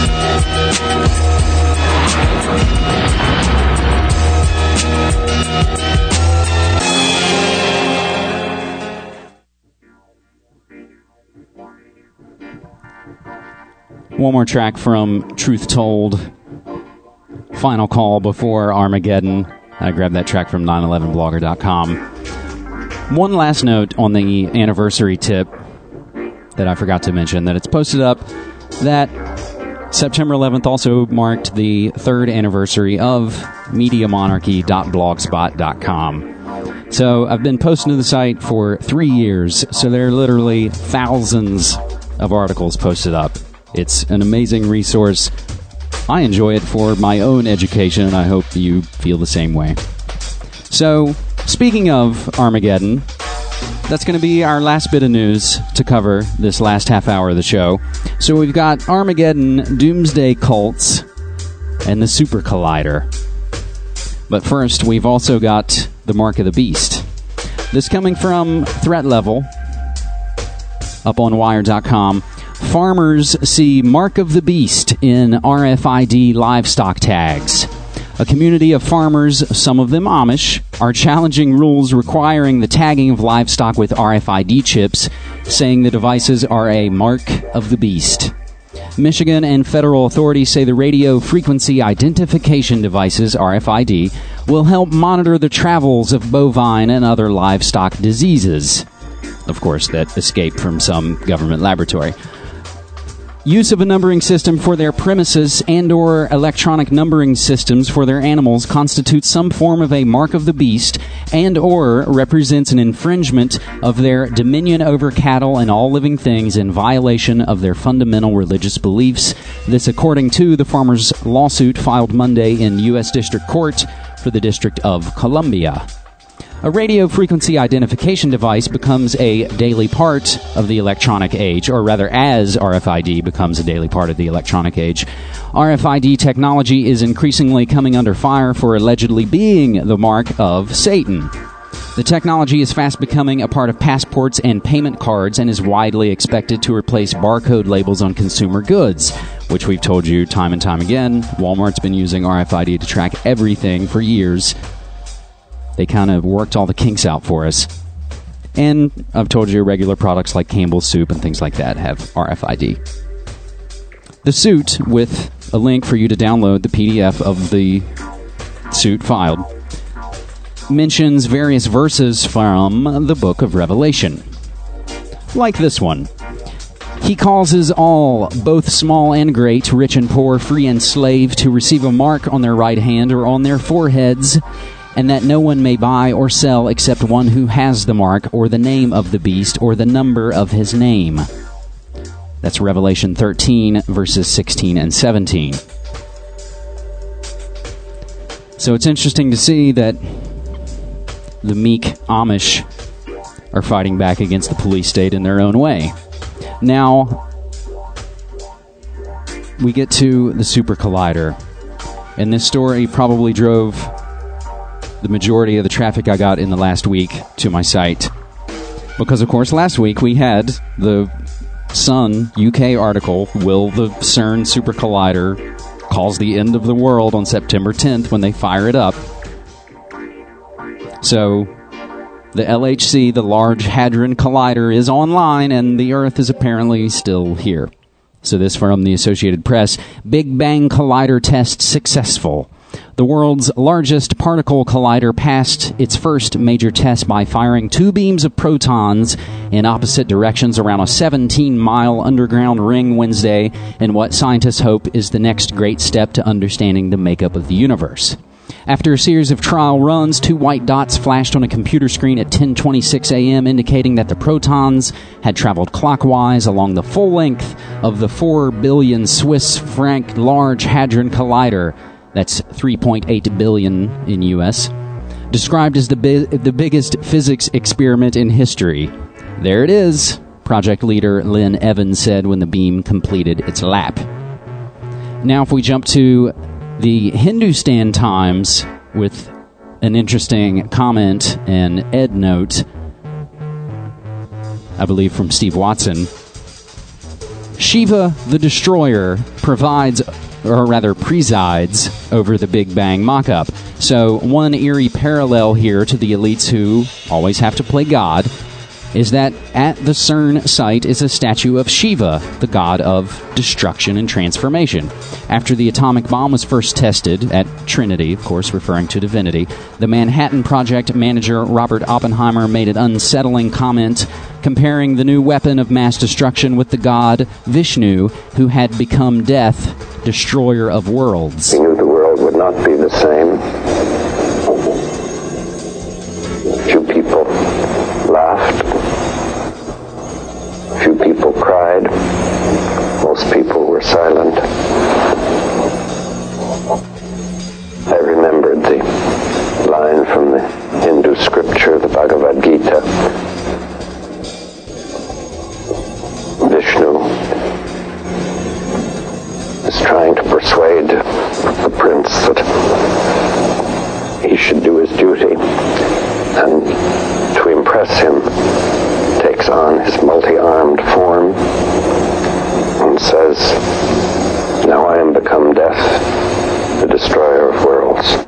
One more track from Truth Told. Final call before Armageddon. I grabbed that track from 911blogger.com. One last note on the anniversary tip that I forgot to mention, that it's posted up that September 11th also marked the 3rd anniversary of MediaMonarchy.blogspot.com. So I've been posting to the site for 3 years, so there are literally thousands of articles posted up. It's an amazing resource. I enjoy it for my own education, and I hope you feel the same way. So, speaking of Armageddon, that's going to be our last bit of news to cover this last half hour of the show. So we've got Armageddon, Doomsday Cults, and the Super Collider. But first, we've also got the Mark of the Beast. This coming from Threat Level, up on Wired.com. Farmers see Mark of the Beast in RFID livestock tags. A community of farmers, some of them Amish, are challenging rules requiring the tagging of livestock with RFID chips, saying the devices are a mark of the beast. Michigan and federal authorities say the radio frequency identification devices, RFID, will help monitor the travels of bovine and other livestock diseases, of course, that escape from some government laboratory. Use of a numbering system for their premises and/or electronic numbering systems for their animals constitutes some form of a mark of the beast and/or represents an infringement of their dominion over cattle and all living things in violation of their fundamental religious beliefs. This according to the farmers' lawsuit filed Monday in U.S. District Court for the District of Columbia. A radio frequency identification device becomes a daily part of the electronic age, or rather as RFID becomes a daily part of the electronic age. RFID technology is increasingly coming under fire for allegedly being the mark of Satan. The technology is fast becoming a part of passports and payment cards and is widely expected to replace barcode labels on consumer goods, which we've told you time and time again. Walmart's been using RFID to track everything for years. They kind of worked all the kinks out for us. And I've told you regular products like Campbell's Soup and things like that have RFID. The suit, with a link for you to download the PDF of the suit filed, mentions various verses from the book of Revelation. Like this one. He causes all, both small and great, rich and poor, free and slave, to receive a mark on their right hand or on their foreheads, and that no one may buy or sell except one who has the mark or the name of the beast or the number of his name. That's Revelation 13, verses 16 and 17. So it's interesting to see that the meek Amish are fighting back against the police state in their own way. Now, we get to the Super Collider, and this story probably drove the majority of the traffic I got in the last week to my site. Because, of course, last week we had the Sun UK article, Will the CERN Super Collider Cause the End of the World on September 10th when they fire it up. So, the LHC, the Large Hadron Collider, is online, and the Earth is apparently still here. So this from the Associated Press. Big Bang Collider test successful. The world's largest particle collider passed its first major test by firing two beams of protons in opposite directions around a 17-mile underground ring Wednesday in what scientists hope is the next great step to understanding the makeup of the universe. After a series of trial runs, two white dots flashed on a computer screen at 10:26 a.m., indicating that the protons had traveled clockwise along the full length of the 4 billion Swiss franc Large Hadron Collider. That's 3.8 billion in U.S. Described as the biggest physics experiment in history. There it is, project leader Lynn Evans said when the beam completed its lap. Now, if we jump to the Hindustan Times with an interesting comment and ed note, I believe from Steve Watson. Shiva the Destroyer presides over the Big Bang mock-up. So one eerie parallel here to the elites who always have to play God is that at the CERN site is a statue of Shiva, the god of destruction and transformation. After the atomic bomb was first tested at Trinity, of course referring to divinity, the Manhattan Project manager Robert Oppenheimer made an unsettling comment comparing the new weapon of mass destruction with the god Vishnu, who had become death, destroyer of worlds. We knew the world would not be the same. Few people laughed. Few people cried. Most people were silent. I remembered the line from the Hindu scripture, the Bhagavad Gita. Vishnu is trying to persuade the prince that he should do his duty, and to impress him takes on his multi-armed form and says, "Now I am become death, the destroyer of worlds."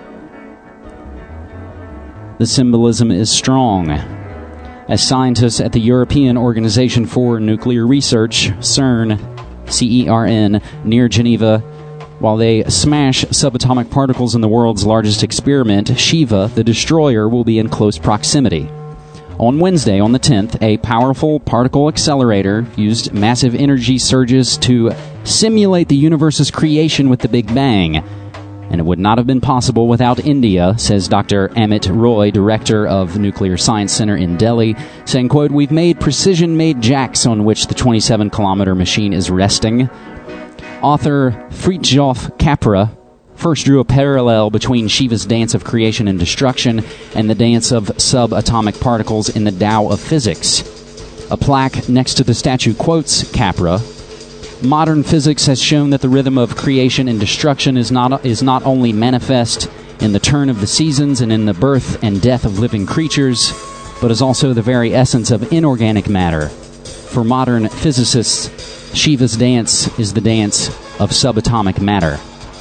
The symbolism is strong. As scientists at the European Organization for Nuclear Research, CERN, CERN, near Geneva, while they smash subatomic particles in the world's largest experiment, Shiva, the Destroyer, will be in close proximity. On Wednesday, on the 10th, a powerful particle accelerator used massive energy surges to simulate the universe's creation with the Big Bang. And it would not have been possible without India, says Dr. Amit Roy, director of the Nuclear Science Center in Delhi, saying, quote, "We've made precision-made jacks on which the 27-kilometer machine is resting." Author Fritjof Capra first drew a parallel between Shiva's dance of creation and destruction and the dance of subatomic particles in the Tao of physics. A plaque next to the statue quotes Capra, "Modern physics has shown that the rhythm of creation and destruction is not only manifest in the turn of the seasons and in the birth and death of living creatures, but is also the very essence of inorganic matter. For modern physicists, Shiva's dance is the dance of subatomic matter."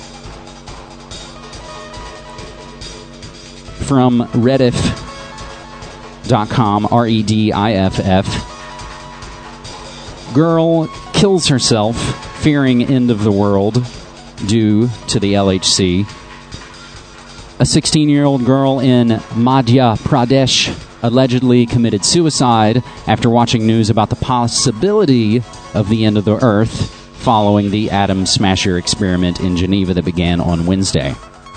From Rediff.com, REDIFF, girl kills herself fearing end of the world due to the LHC. A 16-year-old girl in Madhya Pradesh allegedly committed suicide after watching news about the possibility of the end of the Earth following the atom smasher experiment in Geneva that began on Wednesday.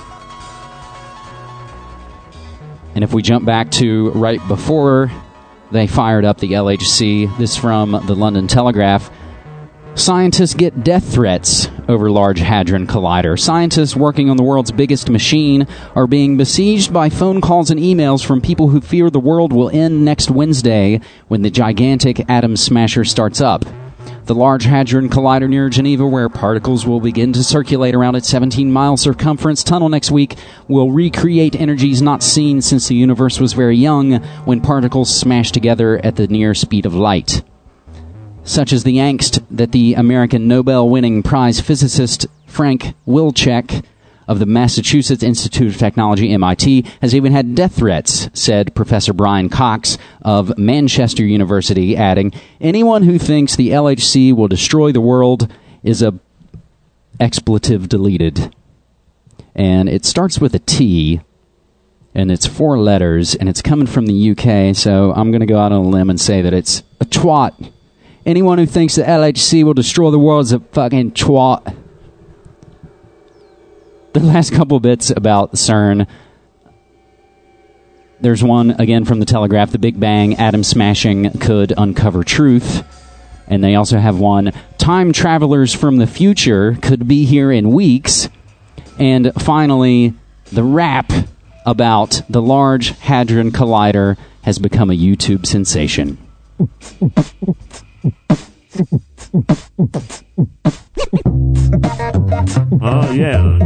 And if we jump back to right before they fired up the LHC, this from the London Telegraph, scientists get death threats over Large Hadron Collider. Scientists working on the world's biggest machine are being besieged by phone calls and emails from people who fear the world will end next Wednesday when the gigantic atom smasher starts up. The Large Hadron Collider near Geneva, where particles will begin to circulate around its 17-mile circumference tunnel next week, will recreate energies not seen since the universe was very young, when particles smash together at the near speed of light. Such as the angst that the American Nobel-winning prize physicist Frank Wilczek of the Massachusetts Institute of Technology, MIT, has even had death threats, said Professor Brian Cox of Manchester University, adding, "Anyone who thinks the LHC will destroy the world is a expletive deleted." And it starts with a T, and it's 4 letters, and it's coming from the UK, so I'm going to go out on a limb and say that it's a twat. Anyone who thinks the LHC will destroy the world is a fucking twat. The last couple bits about CERN. There's one, again, from the Telegraph. The Big Bang atom smashing could uncover truth. And they also have one. Time travelers from the future could be here in weeks. And finally, the rap about the Large Hadron Collider has become a YouTube sensation. Oh yeah.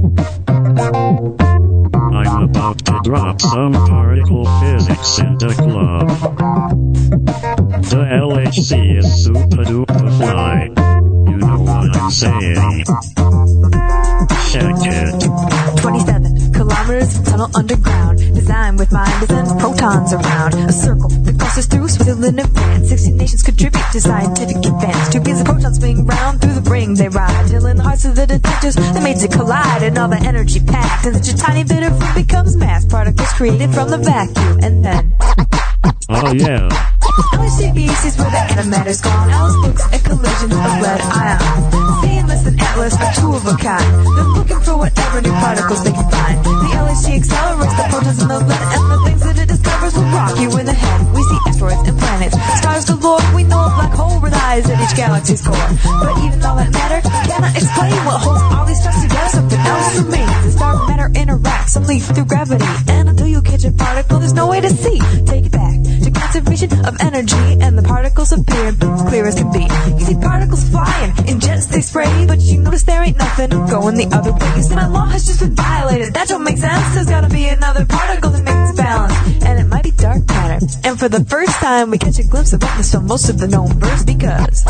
I'm about to drop some particle physics in the club. The LHC is super duper fly. You know what I'm saying. Check it. 27 kilometers of tunnel underground, designed with mind to send protons around. A circle that crosses through Switzerland and France. 60 nations contribute to scientific advance. 2 beams of protons swing round through the ring they ride, till in the hearts of the detectors they made to collide, and all the energy packed, and such a tiny bit of room becomes mass particles created from the vacuum, and then. Oh yeah. LHC is where the antimatter's gone. Alice looks at collisions of lead ions. CMS and Atlas are 2 of a kind. They're looking for whatever new particles they can find. The LHC accelerates the protons in the lead, and the things that it discovers will rock you in the head. We see asteroids and planets, stars galore. We know a black hole resides at each galaxy's core. But even though that matter cannot explain what holds all these stars together, something else remains. The star matter interacts only through gravity, and until you catch a particle, there's no way to see. Take it back to conservation of energy, and the particles appear clear as can be. You see particles flying in jets they spray, but you notice there ain't nothing going the other way. You see my law has just been violated. That don't make sense. There's gotta be another particle that makes it balance, and it might be dark matter. And for the first time, we catch a glimpse of what missed on most of the known verse, because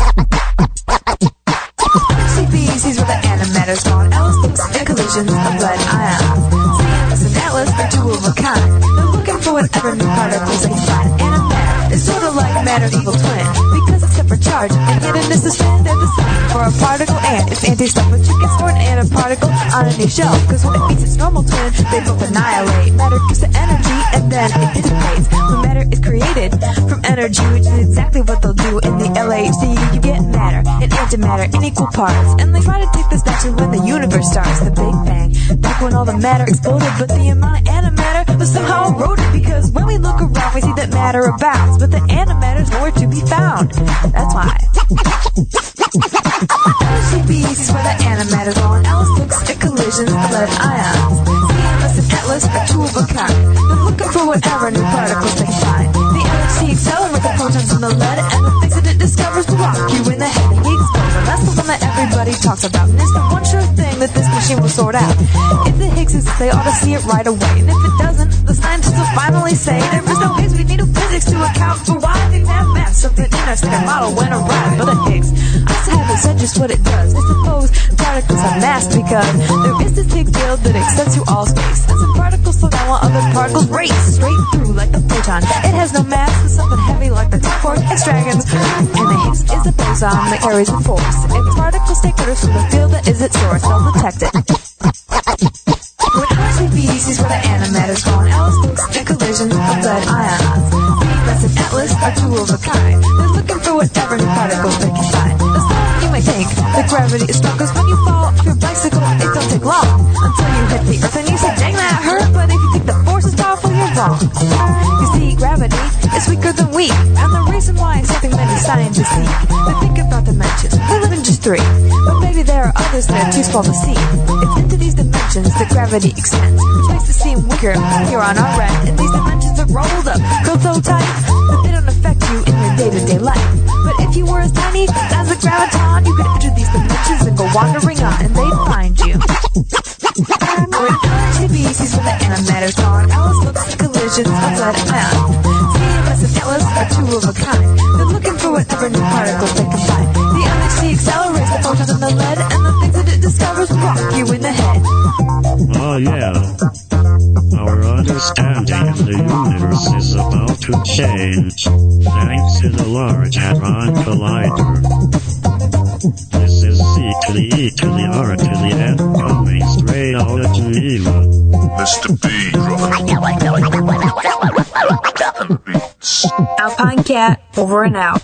CP sees where the antimatter's gone. Alice looks at collisions of lead ions. CMS and Atlas are 2 of a kind. They're looking for whatever new particles they can find. Antimatter is sort of like matter's evil twin, because except for charge and hiddenness of spin, they're the same for a particle and its anti-stuff. But you can store an antiparticle on a new shelf, because when it meets its normal twin, they both annihilate. Matter gives the energy, and then it dissipates. When matter is created from energy, which is exactly what they'll do in the LHC, you get matter and antimatter in equal parts. And they try to take this back to when the universe starts, the Big Bang, back when all the matter exploded. But the amount of antimatter was somehow eroded, because when we look around, we see that matter abounds, but the antimatter's nowhere to be found. That's why. LHC is where the antimatter's gone. Alice looks at collisions of lead ions. CMS and Atlas are 2 of a kind. They're looking for whatever new particles they can find. The LHC accelerates the protons in the lead, and the things that it discovers will rock you in the head. The Higgs boson, that's the one that everybody talks about, and it's the one sure thing that this machine will sort out. If the Higgs exists, they ought to see it right away, and if it doesn't, the scientists will finally say there is no Higgs. We need new physics to account for why things have mass. Something in our second model went awry for the Higgs. I still haven't said just what it does. I suppose particles have mass because there is this Higgs field that extends through all space, and some particles slow down while other particles race straight through like the photon. It has no mass, but something heavy like the T-Force X dragons. And the Higgs is a boson that carries a force. If particles take orders from the field that is its source, they'll detect it. When RCB sees where the antimatter's gone, Alice looks at collisions of lead ions. CMS and Atlas are 2 of a kind. They're looking for whatever new particles they can find. That's all you might think. The gravity is strong, 'cause when you fall off your bicycle, it don't take long until you hit the earth and you say, dang, that hurt. But if you think the force is powerful, you're wrong. You see, gravity is weaker than weak, and the reason why is something many scientists seek. They think about dimensions. They live in just 3, but maybe there are others that are too small to see. It's into these dimensions that gravity extends, which makes it seem weaker here on our end. And these dimensions are rolled up, curled so tight that they don't affect you in your day-to-day life. But if you were as tiny as a graviton, you could enter these dimensions and go wandering on, and they'd find you. When LHC sees where the antimatter's gone, Alice looks at collisions of lead ions. CMS and Atlas are 2 of a kind. They're looking for whatever new particles they can find. The LHC accelerates the photons in the lead, and the things that it discovers will rock you in the head. Oh yeah. Our understanding of the universe is about to change, thanks to the Large Hadron Collider. This is C to the E to the R to the N, coming straight out of Geneva. Mr. B, dropping beats. Alpine Cat, over and out.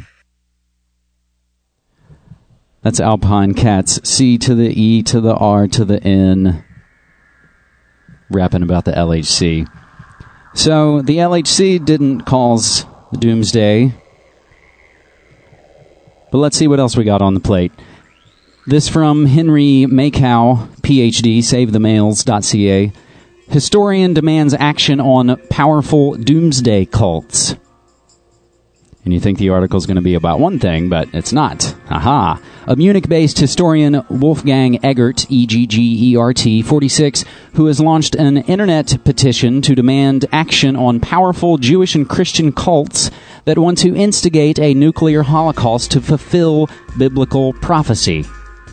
That's Alpine Cats, C to the E to the R to the N, rapping about the LHC. So the LHC didn't cause the doomsday, but let's see what else we got on the plate. This from Henry Makow, PhD, SaveTheMales.ca. Historian demands action on powerful doomsday cults. And you think the article is going to be about one thing, but it's not. Aha. A Munich-based historian, Wolfgang Eggert, E-G-G-E-R-T, 46, who has launched an internet petition to demand action on powerful Jewish and Christian cults that want to instigate a nuclear holocaust to fulfill biblical prophecy.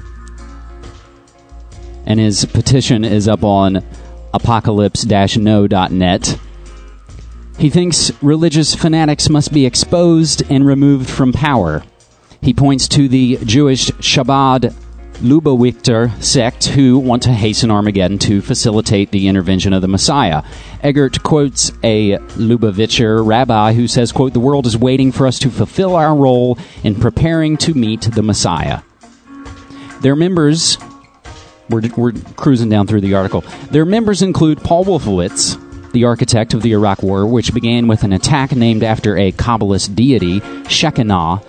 And his petition is up on apocalypse-no.net. He thinks religious fanatics must be exposed and removed from power. He points to the Jewish Chabad Lubavitcher sect who want to hasten Armageddon to facilitate the intervention of the Messiah. Eggert quotes a Lubavitcher rabbi who says, quote, "The world is waiting for us to fulfill our role in preparing to meet the Messiah." Their members, we're cruising down through the article, their members include Paul Wolfowitz, the architect of the Iraq War, which began with an attack named after a Kabbalist deity, Shekinah,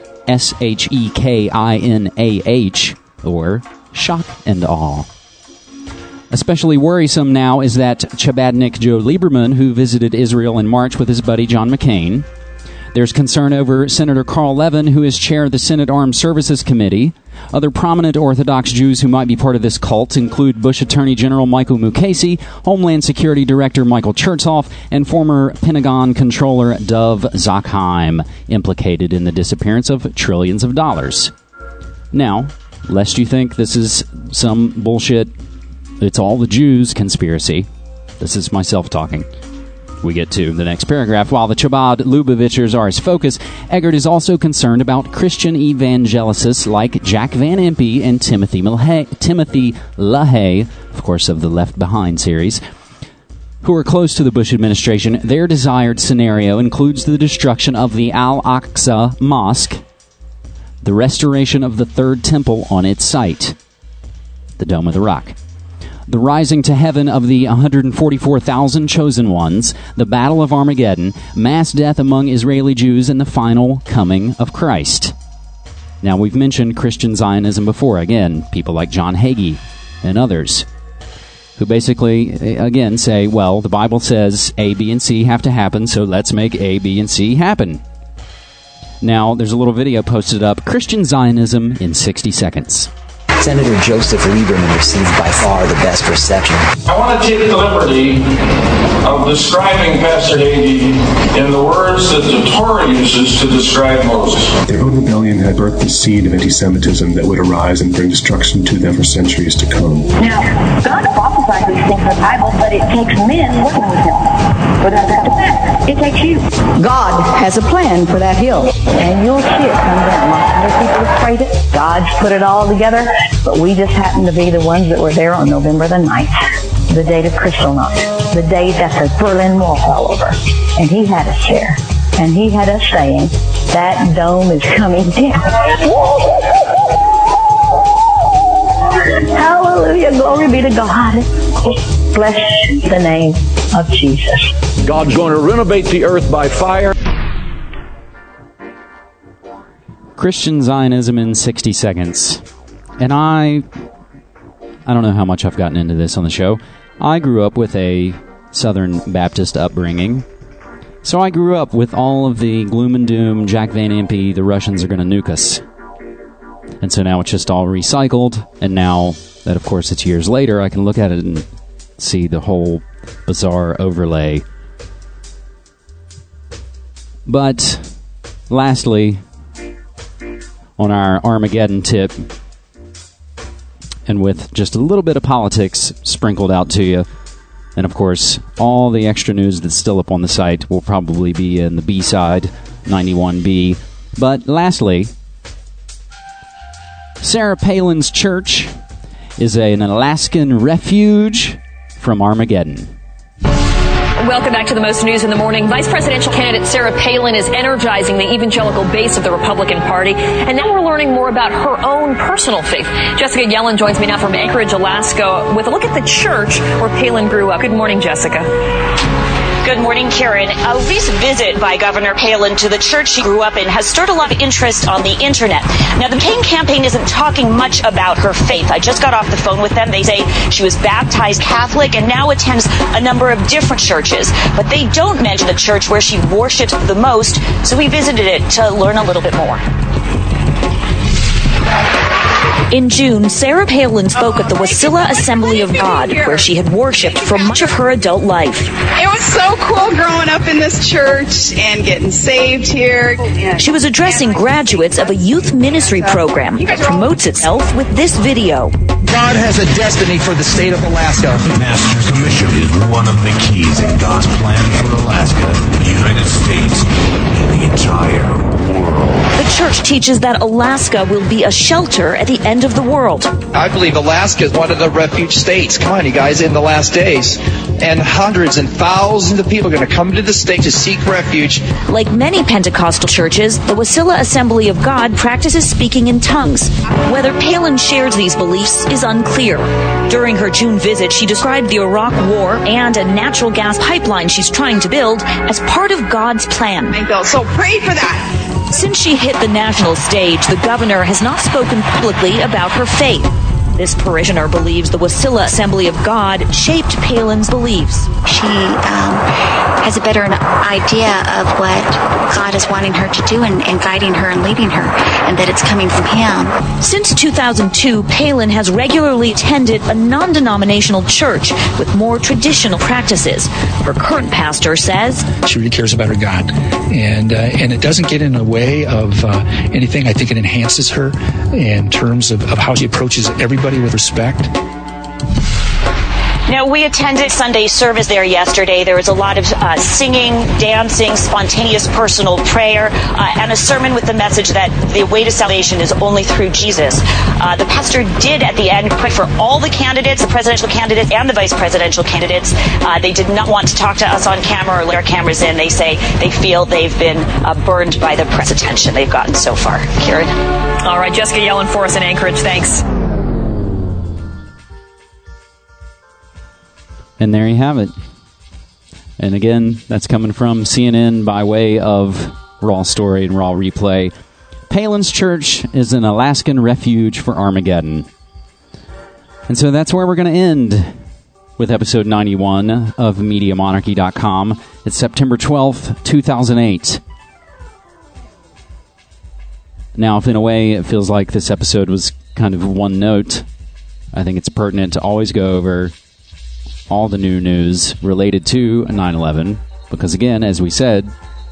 S-H-E-K-I-N-A-H, or shock and awe. Especially worrisome now is that Chabadnik Joe Lieberman, who visited Israel in March with his buddy John McCain. There's concern over Senator Carl Levin, who is chair of the Senate Armed Services Committee. Other prominent Orthodox Jews who might be part of this cult include Bush Attorney General Michael Mukasey, Homeland Security Director Michael Chertoff, and former Pentagon Controller Dov Zakheim, implicated in the disappearance of trillions of dollars. Now, lest you think this is some bullshit, it's all the Jews conspiracy. This is myself talking. We get to the next paragraph. While the Chabad Lubavitchers are his focus, Eggert is also concerned about Christian evangelicists like Jack Van Impe and Timothy LaHaye, of course, of the Left Behind series, who are close to the Bush administration. Their desired scenario includes the destruction of the Al-Aqsa Mosque, the restoration of the Third Temple on its site, the Dome of the Rock, the rising to heaven of the 144,000 chosen ones, the Battle of Armageddon, mass death among Israeli Jews, and the final coming of Christ. Now, we've mentioned Christian Zionism before. Again, people like John Hagee and others, who basically, again, say, well, the Bible says A, B, and C have to happen, so let's make A, B, and C happen. Now, there's a little video posted up, Christian Zionism in 60 seconds. Senator Joseph Lieberman received by far the best reception. I want to take the liberty of describing Pastor Hagee in the words that the Torah uses to describe Moses. Their own rebellion had birthed the seed of anti-Semitism that would arise and bring destruction to them for centuries to come. Now, God prophesies these things in the Bible, but it takes men working with him for that to pass. It takes you. God has a plan for that hill, and you'll see it come down. Other people have prayed it. God's put it all together, but we just happen to be the ones that were there on November the 9th, the date of Kristallnacht, the day that the Berlin Wall fell over. And he had us there, and he had us saying, that dome is coming down. Hallelujah, glory be to God. Bless the name of Jesus. God's going to renovate the earth by fire. Christian Zionism in 60 seconds. And I don't know how much I've gotten into this on the show. I grew up with a Southern Baptist upbringing. So I grew up with all of the gloom and doom, Jack Van Impe, the Russians are going to nuke us. And so now it's just all recycled. And now that, of course, it's years later, I can look at it and see the whole bizarre overlay. But lastly, on our Armageddon tip, and with just a little bit of politics sprinkled out to you, and of course, all the extra news that's still up on the site will probably be in the B-side, 91B. But lastly, Sarah Palin's church is an Alaskan refuge from Armageddon. Welcome back to the most news in the morning. Vice presidential candidate Sarah Palin is energizing the evangelical base of the Republican Party. And now we're learning more about her own personal faith. Jessica Yellen joins me now from Anchorage, Alaska, with a look at the church where Palin grew up. Good morning, Jessica. Good morning, Karen. A recent visit by Governor Palin to the church she grew up in has stirred a lot of interest on the internet. Now, the Payne campaign isn't talking much about her faith. I just got off the phone with them. They say she was baptized Catholic and now attends a number of different churches. But they don't mention the church where she worshipped the most, so we visited it to learn a little bit more. In June, Sarah Palin spoke at the Wasilla Assembly of God, where she had worshipped for much of her adult life. It was so cool growing up in this church and getting saved here. She was addressing graduates of a youth ministry program that promotes itself with this video. God has a destiny for the state of Alaska. Master Commission is one of the keys in God's plan for Alaska, the United States, and the entire world. The church teaches that Alaska will be a shelter at the end of the world. I believe Alaska is one of the refuge states. Come on, you guys, in the last days. And hundreds and thousands of people are going to come to the state to seek refuge. Like many Pentecostal churches, the Wasilla Assembly of God practices speaking in tongues. Whether Palin shares these beliefs is unclear. During her June visit, she described the Iraq War and a natural gas pipeline she's trying to build as part of God's plan. So pray for that. Since she hit the national stage, the governor has not spoken publicly about her faith. This parishioner believes the Wasilla Assembly of God shaped Palin's beliefs. She has a better idea of what God is wanting her to do and guiding her and leading her, and that it's coming from Him. Since 2002, Palin has regularly attended a non-denominational church with more traditional practices. Her current pastor says she really cares about her God, and it doesn't get in the way of anything. I think it enhances her in terms of how she approaches everybody with respect. Now, we attended Sunday service there yesterday. There was a lot of singing, dancing, spontaneous personal prayer, and a sermon with the message that the way to salvation is only through Jesus. The pastor did, at the end, pray for all the candidates, the presidential candidates and the vice presidential candidates. They did not want to talk to us on camera or let our cameras in. They say they feel they've been burned by the press attention they've gotten so far. Karen? All right, Jessica Yellen for us in Anchorage. Thanks. And there you have it. And again, that's coming from CNN by way of Raw Story and Raw Replay. Palin's church is an Alaskan refuge for Armageddon. And so that's where we're going to end with episode 91 of MediaMonarchy.com. It's September 12th, 2008. Now, if in a way it feels like this episode was kind of one note, I think it's pertinent to always go over all the new news related to 9/11, because again, as we said,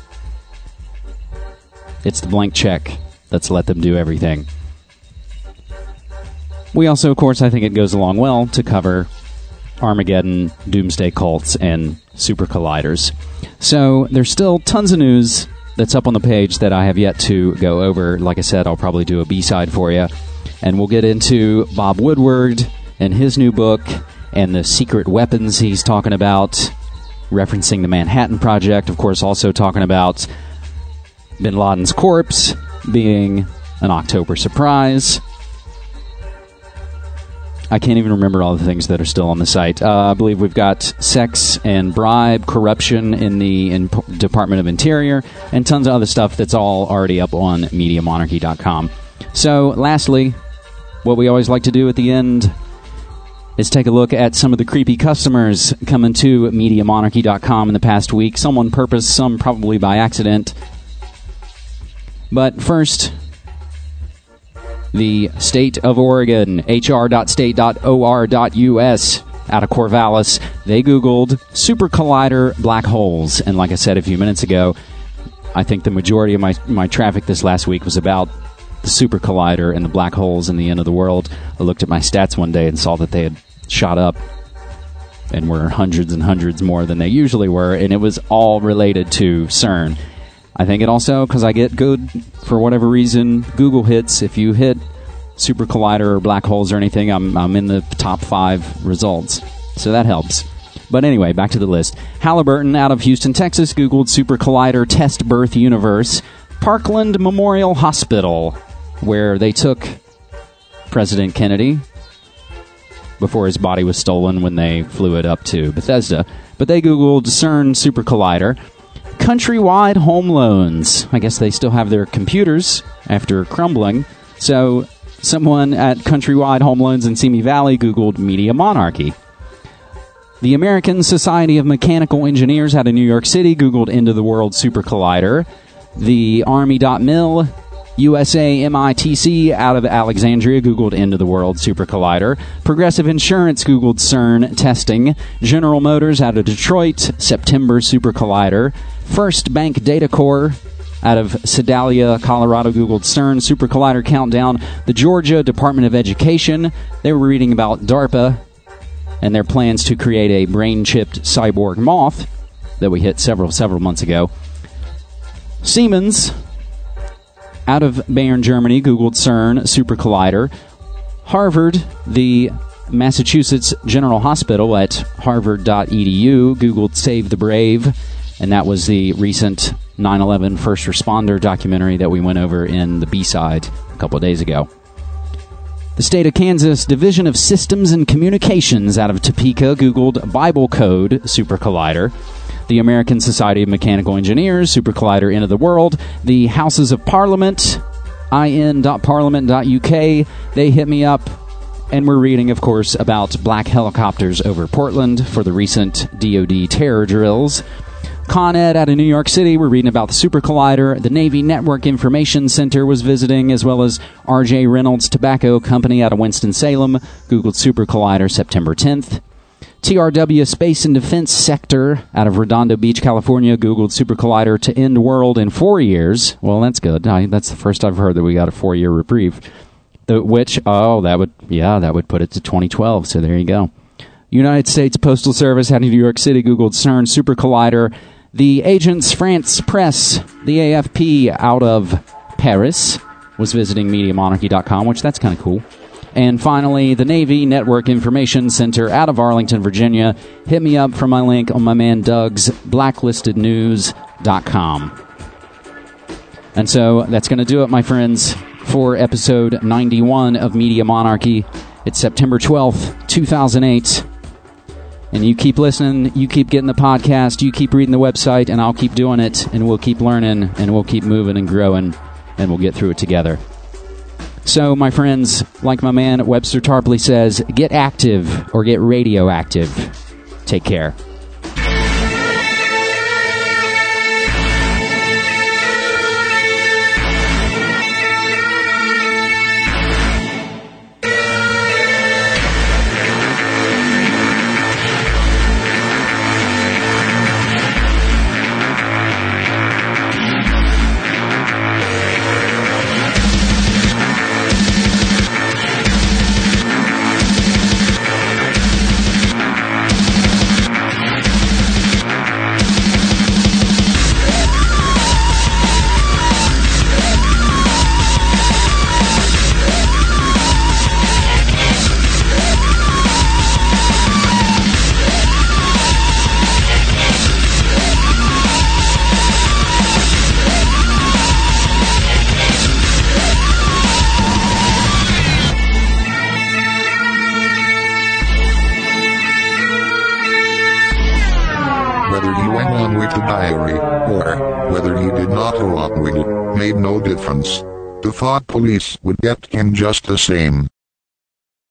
it's the blank check that's let them do everything. We also, of course, I think it goes along well to cover Armageddon, doomsday cults, and super colliders. So there's still tons of news that's up on the page that I have yet to go over. Like I said, I'll probably do a B-side for you, and we'll get into Bob Woodward and his new book and the secret weapons he's talking about, referencing the Manhattan Project, of course, also talking about Bin Laden's corpse being an October surprise. I can't even remember all the things that are still on the site. I believe we've got sex and bribe, corruption in the Department of Interior, and tons of other stuff that's all already up on MediaMonarchy.com. So, lastly, what we always like to do at the end is take a look at some of the creepy customers coming to MediaMonarchy.com in the past week. Some on purpose, some probably by accident. But first, the state of Oregon, hr.state.or.us, out of Corvallis, they Googled super collider black holes. And like I said a few minutes ago, I think the majority of my traffic this last week was about the super collider and the black holes in the end of the world. I looked at my stats one day and saw that they had shot up and were hundreds and hundreds more than they usually were, and it was all related to CERN. I think it also, because I get good, for whatever reason, Google hits. If you hit super collider or black holes or anything, I'm in the top 5 results, so that helps. But anyway, back to the list. Halliburton out of Houston, Texas, Googled super collider test birth universe. Parkland Memorial Hospital, where they took President Kennedy before his body was stolen when they flew it up to Bethesda. but they Googled CERN Super Collider. Countrywide Home Loans. I guess they still have their computers after crumbling. So someone at Countrywide Home Loans in Simi Valley Googled Media Monarchy. The American Society of Mechanical Engineers out of New York City Googled End of the World Super Collider. The Army.mil, USA MITC out of Alexandria Googled End of the World Super Collider. Progressive Insurance Googled CERN testing. General Motors out of Detroit, September Super Collider. First Bank Data Corps out of Sedalia, Colorado Googled CERN Super Collider countdown. The Georgia Department of Education, they were reading about DARPA and their plans to create a brain-chipped cyborg moth that we hit several months ago. Siemens out of Bayern, Germany, Googled CERN Super Collider. Harvard, the Massachusetts General Hospital at harvard.edu, Googled Save the Brave, and that was the recent 9/11 first responder documentary that we went over in the B-side a couple of days ago. The state of Kansas Division of Systems and Communications out of Topeka Googled Bible Code Super Collider. The American Society of Mechanical Engineers Super Collider End of the World. The Houses of Parliament, in.parliament.uk, they hit me up, and we're reading, of course, about black helicopters over Portland for the recent DoD terror drills. Con Ed out of New York City, we're reading about the Super Collider. The Navy Network Information Center was visiting, as well as R.J. Reynolds Tobacco Company out of Winston-Salem, Googled Super Collider September 10th. TRW Space and Defense Sector out of Redondo Beach, California, Googled Super Collider to end world in 4 years. Well, that's good. That's the first I've heard that we got a 4-year reprieve. That would put it to 2012, so there you go. United States Postal Service out of New York City, Googled CERN Super Collider. The Agence France Presse, the AFP out of Paris, was visiting MediaMonarchy.com, which that's kind of cool. And finally, the Navy Network Information Center out of Arlington, Virginia. Hit me up for my link on my man Doug's blacklistednews.com. And so that's going to do it, my friends, for episode 91 of Media Monarchy. It's September 12th, 2008. And you keep listening, you keep getting the podcast, you keep reading the website, and I'll keep doing it, and we'll keep learning, and we'll keep moving and growing, and we'll get through it together. So, my friends, like my man Webster Tarpley says, get active or get radioactive. Take care. The thought police would get him just the same.